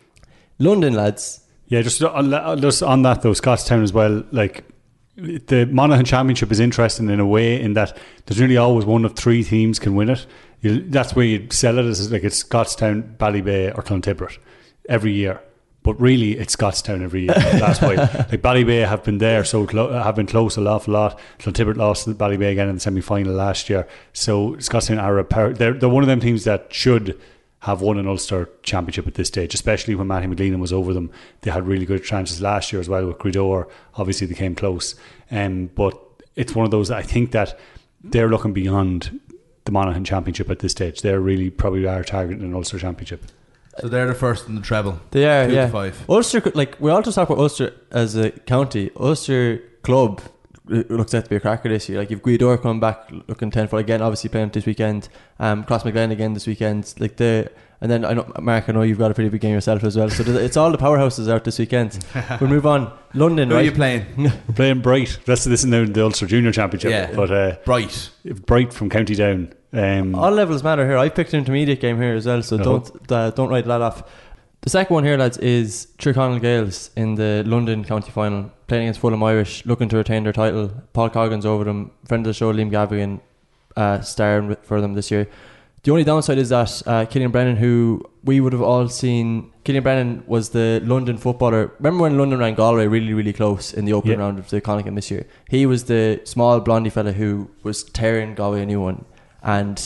London, lads.
Yeah, just on, just on that though, Scottstown as well. Like the Monaghan Championship is interesting in a way in that there's nearly always one of three teams can win it. You, that's where you sell it as like it's Scottstown, Ballybay or Clontibret every year. But really, it's Scottstown every year. That's why, like Ballybay have been there, so clo- have been close an awful lot. Clontibret lost to Ballybay again in the semi-final last year. So Scottstown are a power. They're they're one of them teams that should have won an Ulster Championship at this stage, especially when Matty McLean was over them. They had really good chances last year as well with Gridor. Obviously, they came close, um, but it's one of those that I think that they're looking beyond the Monaghan Championship at this stage. They're really probably are targeting an Ulster Championship.
So they're the first in the treble.
They are,
Two
yeah.
to five.
Ulster, like we all just talk about Ulster as a county. Ulster club looks set to be a cracker this year. Like you've Guidor coming back looking ten for again, obviously playing this weekend. Um, Cross McGlen again this weekend. Like the and then I know Mark, I know you've got a pretty big game yourself as well. So it's all the powerhouses out this weekend. We'll move on. London,
Who
right?
are you playing?
We're playing Bright. That's this is now the Ulster Junior Championship.
Yeah,
but uh,
Bright.
Bright from County Down. Um,
all levels matter here. I picked an intermediate game here as well, so
Uh-huh.
don't uh, don't write that off. The second one here, lads, is Tyrconnell Gales in the London County Final, playing against Fulham Irish, looking to retain their title. Paul Coggins over them, friend of the show, Liam Gavigan, uh, starring for them this year. The only downside is that uh, Killian Brennan, who we would have all seen, Killian Brennan was the London footballer. Remember when London ran Galway really, really close in the opening
Yeah.
round of the Connacht this year? He was the small blondie fella who was tearing Galway a new one, and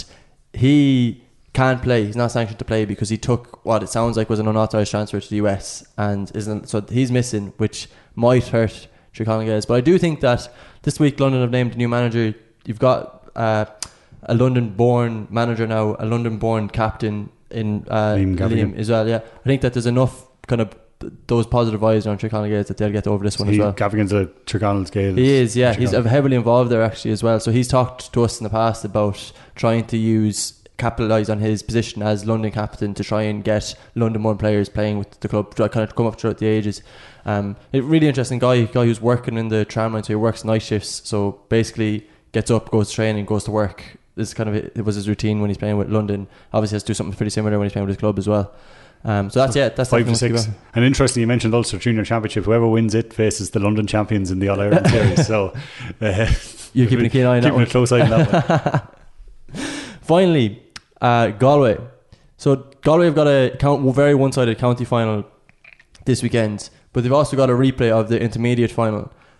he can't play. He's not sanctioned to play because he took what it sounds like was an unauthorized transfer to the U S, and isn't, so he's missing, which might hurt Tyrconnell Gales. But I do think that this week London have named a new manager. You've got uh, a London-born manager now, a London-born captain in uh,
Liam Gavigan.
Liam as well. Yeah, I think that there's enough kind of those positive eyes on Tyrconnell Gales that they'll get over this one
he,
as well.
Gavigan's a Tyrconnell's Gales.
He is, yeah. He's
Tyrconnell.
heavily involved there actually as well. So he's talked to us in the past about trying to use capitalise on his position as London captain to try and get London-born players playing with the club, to kind of come up throughout the ages. Um, a really interesting guy, guy who's working in the tramline, so he works night shifts. So basically, gets up, goes to training, goes to work. This is kind of it was his routine when he's playing with London. Obviously, has to do something pretty similar when he's playing with his club as well. Um, so that's yeah, that's
five to
definitely
six. And interestingly, you mentioned Ulster Junior Championship. Whoever wins it faces the London champions in the All Ireland series. So uh,
you're keeping a keen eye on that
keeping
one.
a close eye on that one.
Finally, uh, Galway. So Galway have got a count, very one-sided county final this weekend, but they've also got a replay of the intermediate final.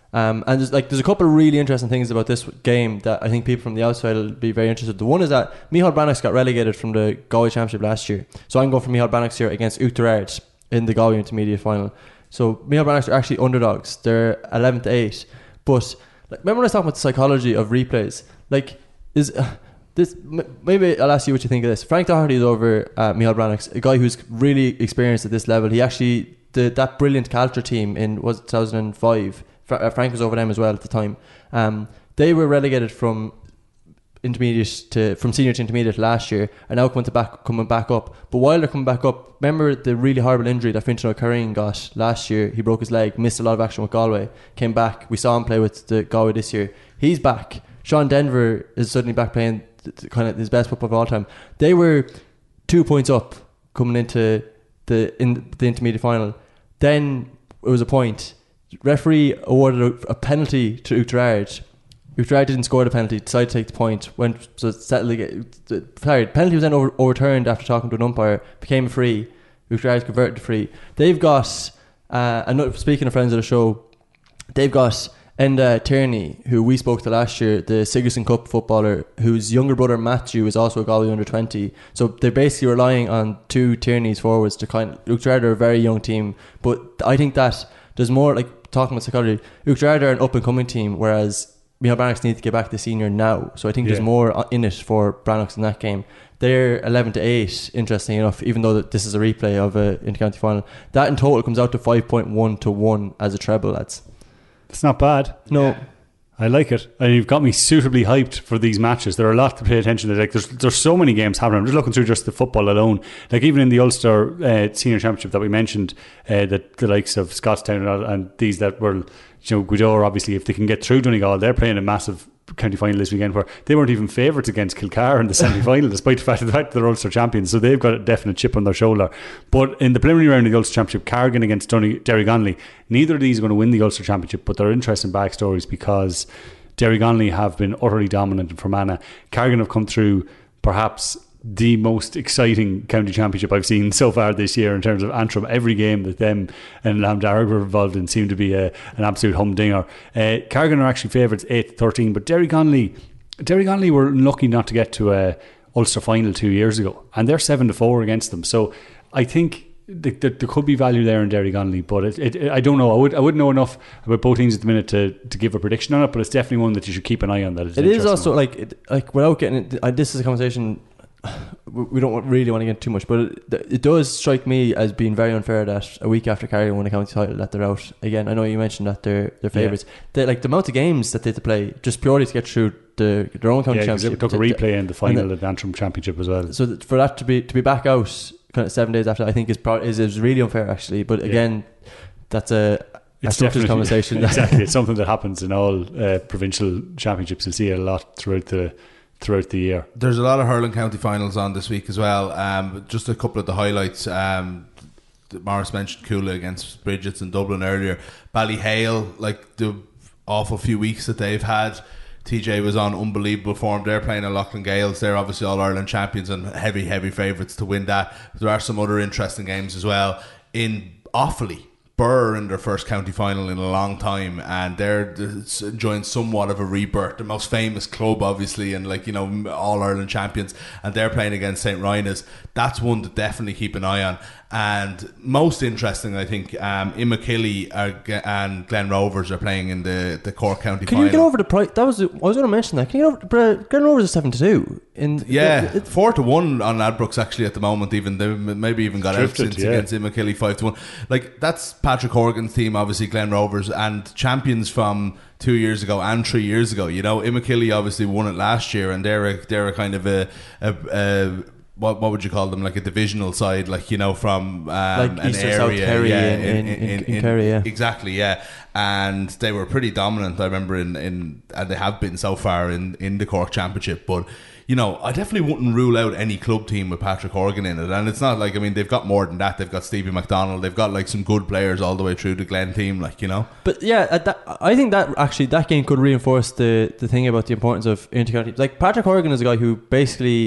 Um, and there's like there's a couple of really interesting things about this game that I think people from the outside will be very interested. The one is that Michal Brannocks got relegated from the Galway Championship last year, so I'm going for Michal Brannocks here against Uachtarard in the Galway Intermediate Final. So Michal Brannocks are actually underdogs. They're eleven to eight. But like, remember when I was talking about the psychology of replays? Like, is uh, this m- maybe I'll ask you what you think of this. Frank Doherty is over uh, Michal Brannocks, a guy who's really experienced at this level. He actually the that brilliant Caltra team in was two thousand five. Frank was over them as well at the time. Um, they were relegated from intermediate to from senior to intermediate last year, and now coming to back coming back up. But while they're coming back up, remember the really horrible injury that Fintan O'Carrion got last year? He broke his leg, missed a lot of action with Galway, came back. We saw him play with the Galway this year. He's back. Sean Denver is suddenly back playing kind of his best football of all time. They were two points up coming into the in the intermediate final. Then it was a point. Referee awarded a, a penalty to Uachtarard. Uachtarard didn't score the penalty, decided to take the point. Went so settled. Sorry, penalty was then over, overturned after talking to an umpire. Became a free. Uachtarard converted to free. They've got. Uh, another, speaking of friends of the show, they've got Enda Tierney, who we spoke to last year, the Sigerson Cup footballer, whose younger brother Matthew is also a Galway under twenty. So they're basically relying on two Tierney's forwards to kind of. Uachtarard are a very young team, but I think that there's more like. Talking about psychology, Uachtarard are an up and coming team, whereas Michal Brannocks need to get back to senior now. So I think yeah. there's more in it for Brannocks in that game. They're eleven to eight, interesting enough, even though this is a replay of a intercounty final. That in total comes out to five point one to one as a treble, lads.
It's not bad.
No.
Yeah. I like it, and you've got me suitably hyped for these matches. There are a lot to pay attention to. Like, there's there's so many games happening. I'm just looking through just the football alone. Like even in the Ulster uh, Senior Championship that we mentioned, uh, that the likes of Scottstown and, and these that were, you know, Gweedore, obviously, if they can get through Donegal, they're playing a massive county final this weekend where they weren't even favourites against Kilcar in the semi-final, despite the fact that they're Ulster champions. So they've got a definite chip on their shoulder. But in the preliminary round of the Ulster Championship, Carrigan against Derrygonnelly, neither of these are going to win the Ulster Championship, but they're interesting backstories because Derrygonnelly have been utterly dominant in Fermanagh. Carrigan have come through perhaps the most exciting county championship I've seen so far this year in terms of Antrim. Every game that them and Lamdarg were involved in seemed to be a, an absolute humdinger. Uh, Carrigan are actually favourites eight to thirteen, but Derrygonnelly Derrygonnelly were lucky not to get to a Ulster final two years ago, and they're seven to four against them. So I think There, there could be value there in Derrygonnelly, but it, it, I don't know. I would I wouldn't know enough about both teams at the minute to, to give a prediction on it. But it's definitely one that you should keep an eye on. That is
it is also one. like it, like without getting it, I, this is a conversation we don't really want to get too much, but it, it does strike me as being very unfair that a week after Carrigan won a county title that they're out again. I know you mentioned that they're they're favourites. Yeah. They, like the amount of games that they had to play just purely to get through the their own county
yeah,
championship.
They took a replay in the final of the Antrim Championship as well.
So that for that to be to be back out kind of seven days after, I think is pro- is, is really unfair actually. But again, yeah. that's a
it's
a definitely conversation.
Exactly, it's something that happens in all uh, provincial championships. You'll see it a lot throughout the throughout the year.
There's a lot of hurling county finals on this week as well. Um, just a couple of the highlights. Um, Morris mentioned Coola against Bridget's in Dublin earlier. Ballyhale, like the awful few weeks that they've had. T J was on unbelievable form. They're playing at Loughlin Gales. They're obviously all Ireland champions and heavy, heavy favourites to win that. But there are some other interesting games as well. In Offaly, Burr in their first county final in a long time, and they're enjoying somewhat of a rebirth. The most famous club, obviously, and like you know, all Ireland champions, and they're playing against Saint Rynagh's. That's one to definitely keep an eye on. And most interesting, I think, um, Immakilly and Glen Rovers are playing in the, the Cork County
Can
final.
you get over the price? That was I was going to mention that. Can you get over Glen Rovers is seven to two in
yeah
the, it,
four to one on Ladbrokes actually at the moment. Even they maybe even got Drifted, out since yeah. against Immakilly five to one. Like that's Patrick Horgan's team, obviously Glen Rovers, and champions from two years ago and three years ago. You know, Immakilly obviously won it last year, and they're a, they're a kind of a. a, a What what would you call them? Like a divisional side, like you know, from um,
like
an
East or
area,
South Kerry
yeah,
in, in, in, in, in Kerry, yeah,
exactly, yeah. And they were pretty dominant. I remember in, in and they have been so far in, in the Cork Championship. But you know, I definitely wouldn't rule out any club team with Patrick Horgan in it. And it's not like I mean they've got more than that. They've got Stevie McDonald. They've got like some good players all the way through the Glen team, like you know.
But yeah, at that, I think that actually that game could reinforce the the thing about the importance of intercounty. Like Patrick Horgan is a guy who basically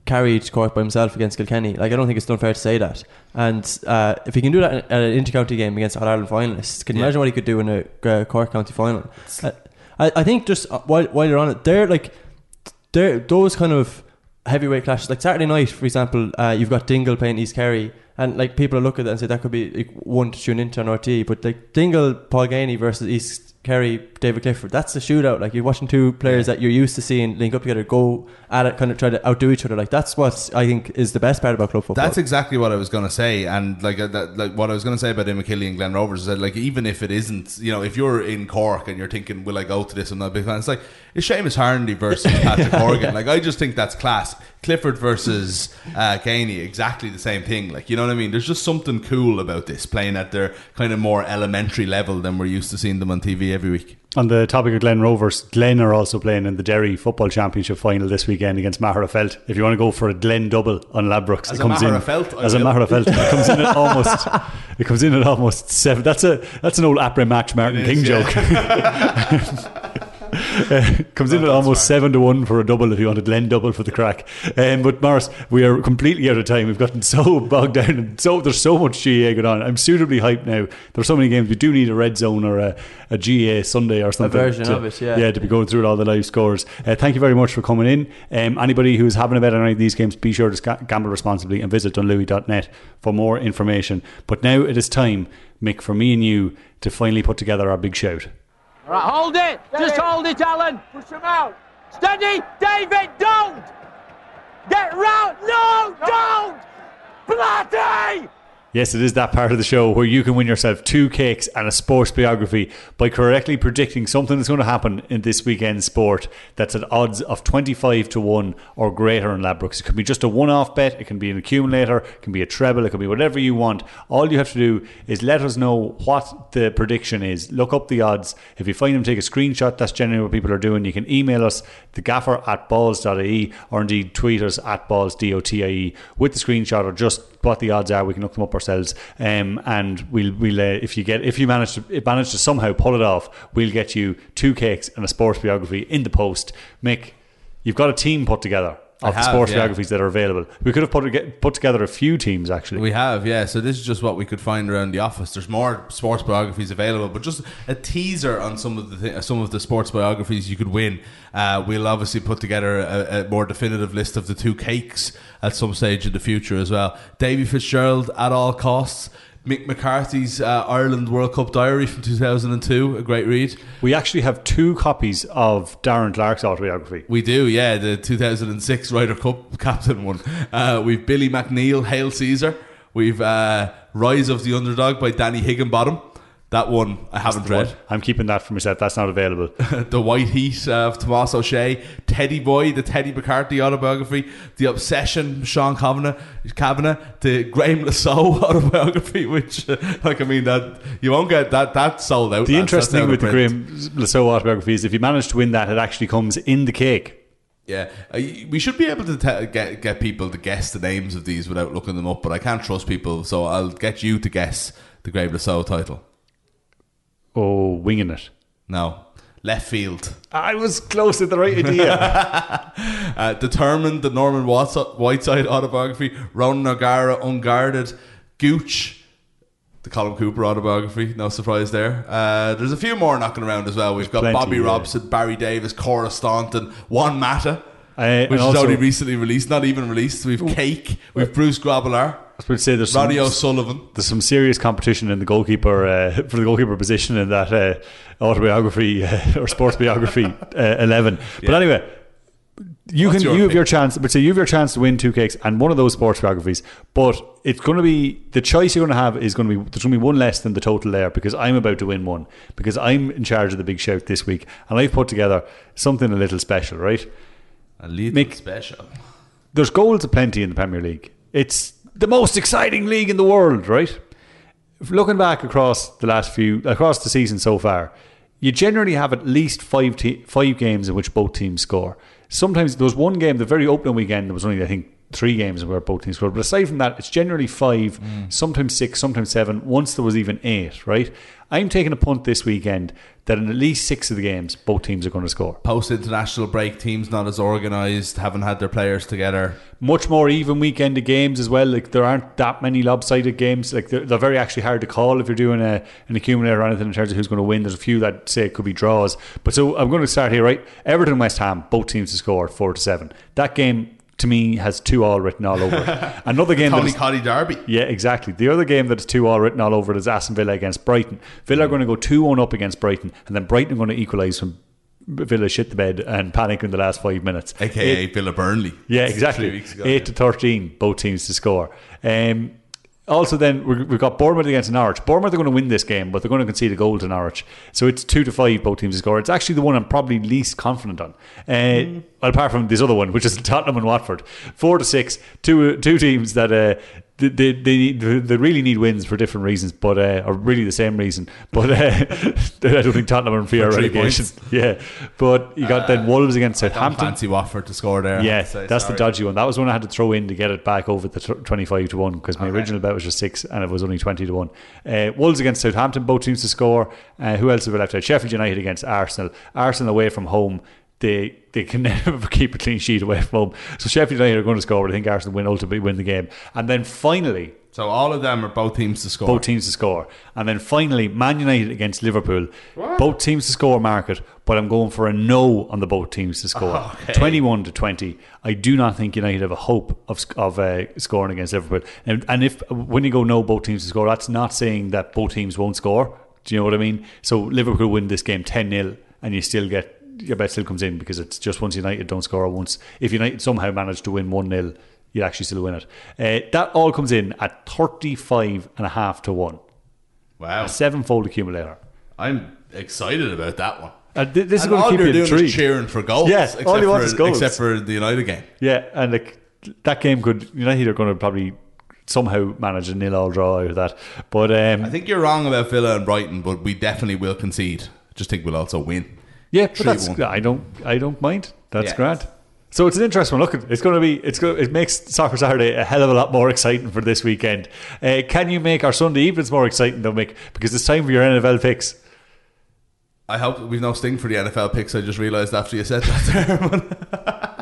carried Cork by himself against Kilkenny. Like I don't think it's unfair to say that. And uh, if he can do that at an inter-county game against All Ireland finalists, can you
Yeah.
imagine what he could do in a uh, Cork county final? Uh, I, I think just uh, while while you're on it, they're like they're those kind of heavyweight clashes. Like Saturday night, for example, uh, you've got Dingle playing East Kerry. And like people look at that and say that could be like, one to tune into on R T E, but like Dingle, Paul Gainey versus East Kerry, David Clifford, that's a shootout. Like you're watching two players yeah. that you're used to seeing link up together, go at it, kind of try to outdo each other. Like that's what I think is the best part about club football.
That's exactly what I was going to say, and like uh, that, like what I was going to say about Enniskillen and Glen Rovers is that like even if it isn't, you know, if you're in Cork and you're thinking, will I go to this? I'm not a big fan. It's like it's Seamus Harnedy versus Patrick Horgan. Like I just think that's class. Clifford versus uh, Gainey, exactly the same thing. Like you know what I mean? There's just something cool about this, playing at their kind of more elementary level than we're used to seeing them on T V every week.
On the topic of Glen Rovers, Glen are also playing in the Derry Football Championship final this weekend against Maherafelt. If you want to go for a Glen double on Ladbrokes,
as
it comes
a
in
Maherafelt,
as a Maherafelt. It comes in at almost. It comes in at almost seven. That's a that's an old Après Match Martin King
yeah.
joke. Uh, comes in at almost smart. seven to one for a double if you want a Glen double for the crack. Um, but Morris, we are completely out of time. We've gotten so bogged down, and so there's so much G A going on. I'm suitably hyped now. There's so many games. We do need a red zone or a, a G A Sunday or something.
A version
to,
of it, yeah.
Yeah, to be going through all the live scores. Uh, thank you very much for coming in. Um, anybody who's having a bet on any of these games, be sure to sc- gamble responsibly and visit dunlewy dot net for more information. But now it is time, Mick, for me and you to finally put together our big shout.
All right, hold it. Steady. Just hold it, Alan. Push him out. Steady. David, don't. Get round. No, don't. Bloody.
Yes, it is that part of the show where you can win yourself two cakes and a sports biography by correctly predicting something that's going to happen in this weekend's sport that's at odds of twenty-five to one or greater in Ladbrokes. It can be just a one-off bet, it can be an accumulator, it can be a treble, it can be whatever you want. All you have to do is let us know what the prediction is. Look up the odds. If you find them, take a screenshot. That's generally what people are doing. You can email us, thegaffer at balls dot I E, or indeed tweet us at balls, D O T I E, with the screenshot or just what the odds are. We can look them up ourselves, um, and we'll we'll uh, if you get if you manage to manage to somehow pull it off, we'll get you two cakes and a sports biography in the post. Mick, you've got a team put together of
have,
the sports
yeah.
biographies that are available. We could have put put together a few teams actually.
We have, yeah. So this is just what we could find around the office. There's more sports biographies available, but just a teaser on some of the th- some of the sports biographies you could win. Uh, we'll obviously put together a, a more definitive list of the two cakes at some stage in the future as well. Davy Fitzgerald at all costs. Mick McCarthy's uh, Ireland World Cup Diary from two thousand two, a great read.
We actually have two copies of Darren Clark's autobiography.
We do, yeah, the two thousand six Ryder Cup captain one. Uh, we've Billy McNeil, Hail Caesar. We've uh, Rise of the Underdog by Danny Higginbottom. That one I haven't read.
One. I'm keeping that for myself. That's not available.
The White Heat uh, of Tomas O'Shea. Teddy Boy, the Teddy McCarthy autobiography. The Obsession, Sean Kavanagh. Kavanagh. The Graham Lasso autobiography, which, uh, like, I mean, that you won't get that. That sold out.
The
That's,
interesting
that's
thing with the
print.
Graham Lasso autobiography is if you manage to win that, it actually comes in the cake.
Yeah, uh, we should be able to te- get get people to guess the names of these without looking them up, but I can't trust people, so I'll get you to guess the Graham Lasso title.
Oh, winging it.
No. Left field.
I was close to the right idea.
uh, Determined, the Norman Whiteside autobiography. Ronan O'Gara, Unguarded. Gooch, the Colin Cooper autobiography. No surprise there. Uh, there's a few more knocking around as well. We've got
Plenty,
Bobby
yeah.
Robson, Barry Davis, Cora Staunton, Juan Mata,
Uh,
which is
also,
only recently released. Not even released. We've Cake. We've Bruce Grobbelaar.
I was going to say there's
Roddy
some,
O'Sullivan.
There's some serious competition in the goalkeeper uh, for the goalkeeper position in that uh, autobiography uh, or sports biography uh, eleven. But
Yeah.
anyway, you
What's
can
your
you have
pick?
your chance. But say you have your chance to win two cakes and one of those sports biographies. But it's going to be the choice you're going to have is going to be there's going to be one less than the total there because I'm about to win one because I'm in charge of the big shout this week and I've put together something a little special, right?
A little
Mick,
special.
There's goals aplenty in the Premier League. It's the most exciting league in the world, right? If looking back across the last few, across the season so far, you generally have at least five te- five games in which both teams score. Sometimes there was one game, the very opening weekend, there was only I think three games where both teams scored. But aside from that, it's generally five, mm. sometimes six, sometimes seven. Once there was even eight, right? I'm taking a punt this weekend that in at least six of the games, both teams are going to score.
Post-international break, teams not as organised, haven't had their players together.
Much more even weekend of games as well. Like there aren't that many lopsided games. Like they're, they're very actually hard to call if you're doing a, an accumulator or anything in terms of who's going to win. There's a few that say it could be draws. But so I'm going to start here, right? Everton West Ham, both teams to score four to seven. That game to me has two all written all over it. Another game
Tony
that is,
Coddy derby.
Yeah, exactly. The other game that is two all written all over it is Aston Villa against Brighton. Villa are going to go two one up against Brighton, and then Brighton are going to equalise when Villa shit the bed and panic in the last five minutes.
A K A Eight, Villa Burnley.
Yeah, exactly.
Ago,
eight
yeah.
to thirteen, both teams to score. Um, also then we've got Bournemouth against Norwich. Bournemouth are going to win this game, but they're going to concede a goal to Norwich. So it's two to five, both teams to score. It's actually the one I'm probably least confident on. Uh, mm. well, apart from this other one, which is Tottenham and Watford. Four to six, two two teams that uh, they, they, they, they really need wins for different reasons, but uh, or really the same reason. But uh, I don't think Tottenham are in fear of relegation. Points. Yeah, but you got uh, then Wolves against Southampton.
I don't fancy Watford to score there.
Yeah, that's sorry. the dodgy one. That was one I had to throw in to get it back over the twenty-five to one because my okay. original bet was just six and it was only twenty to one. Uh, Wolves against Southampton, both teams to score. Uh, who else have we left out? Sheffield United against Arsenal. Arsenal away from home. They they can never keep a clean sheet away from home. So Sheffield United are going to score, but I think Arsenal win ultimately win the game. And then finally,
so all of them are both teams to score.
Both teams to score. And then finally, Man United against Liverpool. What? Both teams to score market, but I'm going for a no on the both teams to score. Oh, okay. twenty-one to twenty. I do not think United have a hope of of uh, scoring against Liverpool. And, and if when you go no, both teams to score, that's not saying that both teams won't score. Do you know what I mean? So Liverpool win this game ten nil and you still get your bet still comes in because it's just once United don't score once. If United somehow manage to win one nil, you actually still win it. Uh, that all comes in at thirty-five and a half to one.
Wow.
A seven-fold accumulator.
I'm excited about that one.
Uh, th- this
and
is going to keep you
doing
intrigued.
Is cheering for goals.
Yeah, all you want is goals.
Except for the United game.
Yeah, and like, that game could... United are going to probably somehow manage a nil-all draw out of that. But um,
I think you're wrong about Villa and Brighton, but we definitely will concede. Just think we'll also win.
Yeah, but that's, I don't I don't mind. That's yeah. grand. So it's an interesting one. Look, it's going to be it's going it makes Soccer Saturday a hell of a lot more exciting for this weekend. Uh, can you make our Sunday evenings more exciting though, Mick? Because it's time for your N F L picks.
I hope we've no sting for the N F L picks. I just realised after you said that there.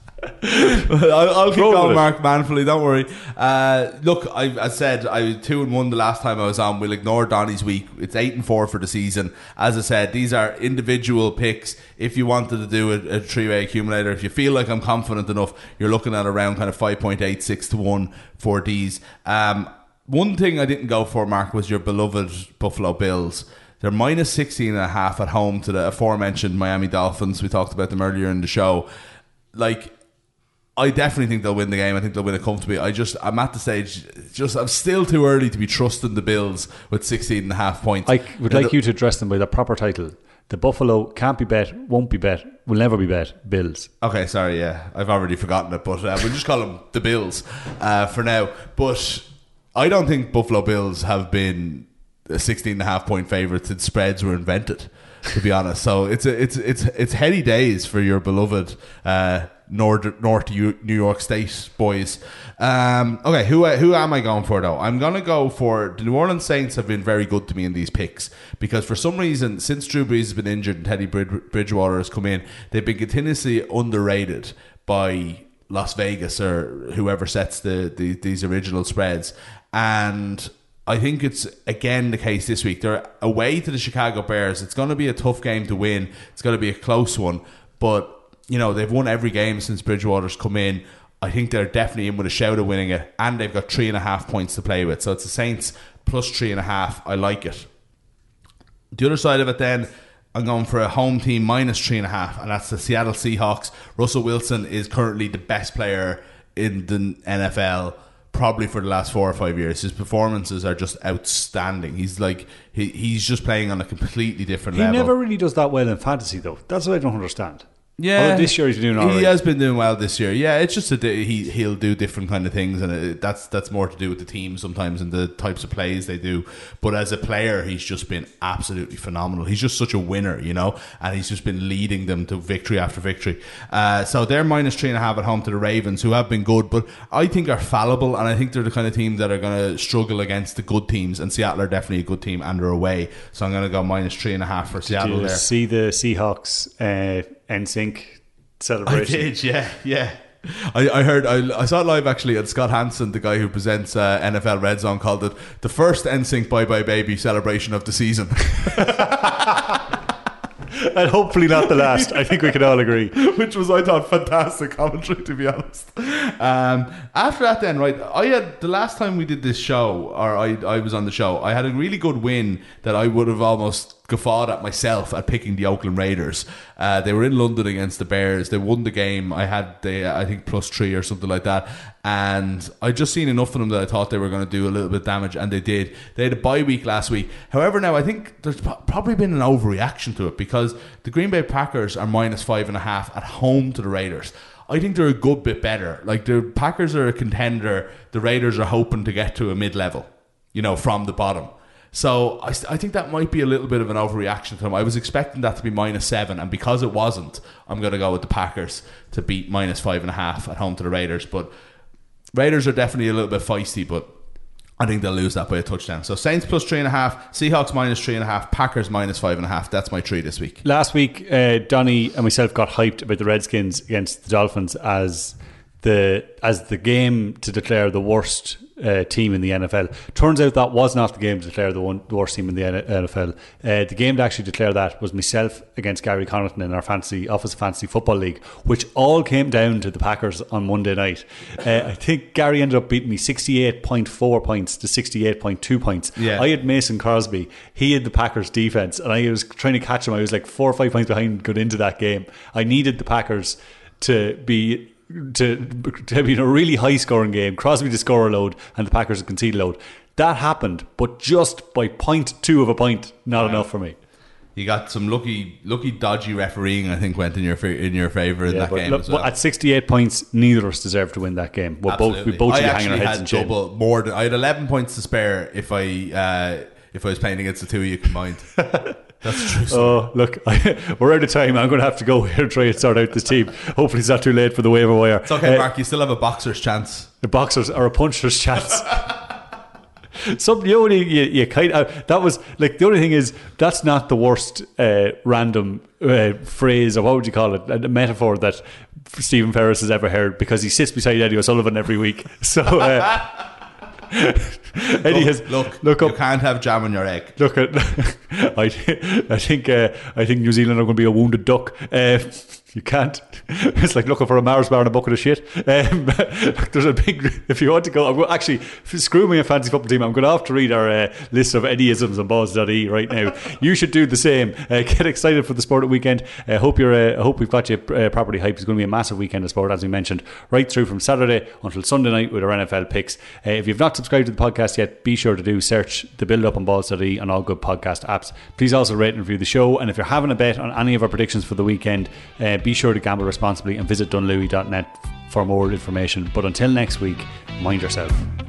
I'll, I'll keep going, Mark, manfully, don't worry. Uh, look, I, I said I was two and one the last time I was on. We'll ignore Donny's week. It's eight and four for the season. As I said, these are individual picks. If you wanted to do a, a three-way accumulator, if you feel like I'm confident enough, you're looking at around kind of five point eight six to one for these. Um, one thing I didn't go for, Mark, was your beloved Buffalo Bills. They're minus sixteen and a half at home to the aforementioned Miami Dolphins. We talked about them earlier in the show. Like, I definitely think they'll win the game. I think they'll win it comfortably. I just, I'm at the stage, just I'm still too early to be trusting the Bills with sixteen and a half points.
I would like you to address them by the proper title. The Buffalo can't be bet, won't be bet, will never be bet, Bills.
Okay, sorry, yeah. I've already forgotten it, but uh, we'll just call them the Bills uh, for now. But I don't think Buffalo Bills have been a sixteen and a half point favourite since spreads were invented, to be honest. So it's a, it's it's it's heady days for your beloved uh, North North New York State boys. Um, okay, who who am I going for though? I'm going to go for the New Orleans Saints. Have been very good to me in these picks because for some reason, since Drew Brees has been injured and Teddy Bridgewater has come in, they've been continuously underrated by Las Vegas or whoever sets the, the these original spreads. And I think it's again the case this week. They're away to the Chicago Bears. It's going to be a tough game to win. It's going to be a close one. But, you know, they've won every game since Bridgewater's come in. I think they're definitely in with a shout of winning it. And they've got three and a half points to play with. So it's the Saints plus three and a half. I like it. The other side of it then, I'm going for a home team minus three and a half. And that's the Seattle Seahawks. Russell Wilson is currently the best player in the N F L probably for the last four or five years. His performances are just outstanding. He's like he, he's just playing on a completely different
he
level.
He never really does that well in fantasy though. That's what I don't understand.
Yeah,
Although this year he's doing all
he
right.
has been doing well this year. Yeah, it's just a di- he he'll do different kind of things, and it, that's that's more to do with the team sometimes and the types of plays they do. But as a player, he's just been absolutely phenomenal. He's just such a winner, you know, and he's just been leading them to victory after victory. Uh, so they're minus three and a half at home to the Ravens, who have been good, but I think are fallible, and I think they're the kind of team that are going to struggle against the good teams. And Seattle are definitely a good team, and they're away. So I'm going to go minus three and a half for Seattle.
Did you
there.
see the Seahawks uh, N Sync celebration?
I did, yeah, yeah. I, I heard, I, I saw it live actually, and Scott Hansen, the guy who presents uh, N F L Red Zone, called it the first N Sync Bye Bye Baby celebration of the season.
And hopefully not the last. I think we can all agree.
Which was, I thought, fantastic commentary, to be honest. Um, after that then, right, I had, the last time we did this show, or I, I was on the show, I had a really good win that I would have almost guffawed at myself at picking the Oakland Raiders. Uh, they were in London against the Bears. They won the game. I had the, I think, plus three or something like that. And I'd just seen enough of them that I thought they were going to do a little bit of damage, and they did. They had a bye week last week. However, now I think there's probably been an overreaction to it, because the Green Bay Packers are minus five and a half at home to the Raiders. I think they're a good bit better. Like, the Packers are a contender. The Raiders are hoping to get to a mid-level, you know, from the bottom. So I, I think that might be a little bit of an overreaction to them. I was expecting that to be minus seven, and because it wasn't, I'm going to go with the Packers to beat minus five and a half at home to the Raiders. But Raiders are definitely a little bit feisty, but I think they'll lose that by a touchdown. So Saints plus three and a half, Seahawks minus three and a half, Packers minus five and a half. That's my three this week.
Last week, uh, Donny and myself got hyped about the Redskins against the Dolphins as the as the game to declare the worst uh, team in the N F L. Turns out that was not the game to declare the, one, the worst team in the N F L. Uh, the game to actually declare that was myself against Gary Connaughton in our fantasy Office of Fantasy Football League, which all came down to the Packers on Monday night. Uh, I think Gary ended up beating me sixty-eight point four points to sixty-eight point two points.
Yeah.
I had Mason Crosby. He had the Packers defense, and I was trying to catch him. I was like four or five points behind going into that game. I needed the Packers to be to, to be in a really high scoring game, Crosby to score a load and the Packers to concede a load. That happened, but just by point two of a point, not
wow.
enough for me.
You got some lucky, lucky, dodgy refereeing. I think went in your in your favour in
yeah,
that
but
game
look,
as well.
But at sixty-eight points, neither of us deserved to win that game. We're both we both
I
should be hanging our
actually
heads in
had
shame.
double more than I had eleven points to spare if I uh, if I was playing against the two of you combined. That's true.
Oh, look, I, we're out of time. I'm going to have to go here and try and sort out this team. Hopefully, it's not too late for the waiver wire.
It's okay,
uh,
Mark. You still have a boxer's chance.
A boxer's or a puncher's chance. Something you only you, you kind of that was like the only thing is that's not the worst uh, random uh, phrase, or what would you call it, a metaphor that Stephen Ferris has ever heard, because he sits beside Eddie O'Sullivan every week. So. Uh, Eddie
look,
has
look,
look up.
You can't have jam on your egg.
Look at. I, I think. Uh, I think New Zealand are going to be a wounded duck. Uh, you can't. It's like looking for a Mars bar and a bucket of shit. Um, look, there's a big. If you want to go, I'm going, actually screw me a fantasy football team. I'm going to have to read our uh, list of Eddieisms on balls dot e right now. You should do the same. Uh, get excited for the sport at weekend. I uh, hope you're. Uh, I hope we've got you uh, properly hyped. It's going to be a massive weekend of sport, as we mentioned, right through from Saturday until Sunday night with our N F L picks. Uh, if you've not subscribed to the podcast yet, be sure to do. Search the Build Up on balls dot e on all good podcast apps. Please also rate and review the show, and if you're having a bet on any of our predictions for the weekend, uh, be sure to gamble responsibly and visit dunlewy dot net for more information. But until next week, mind yourself.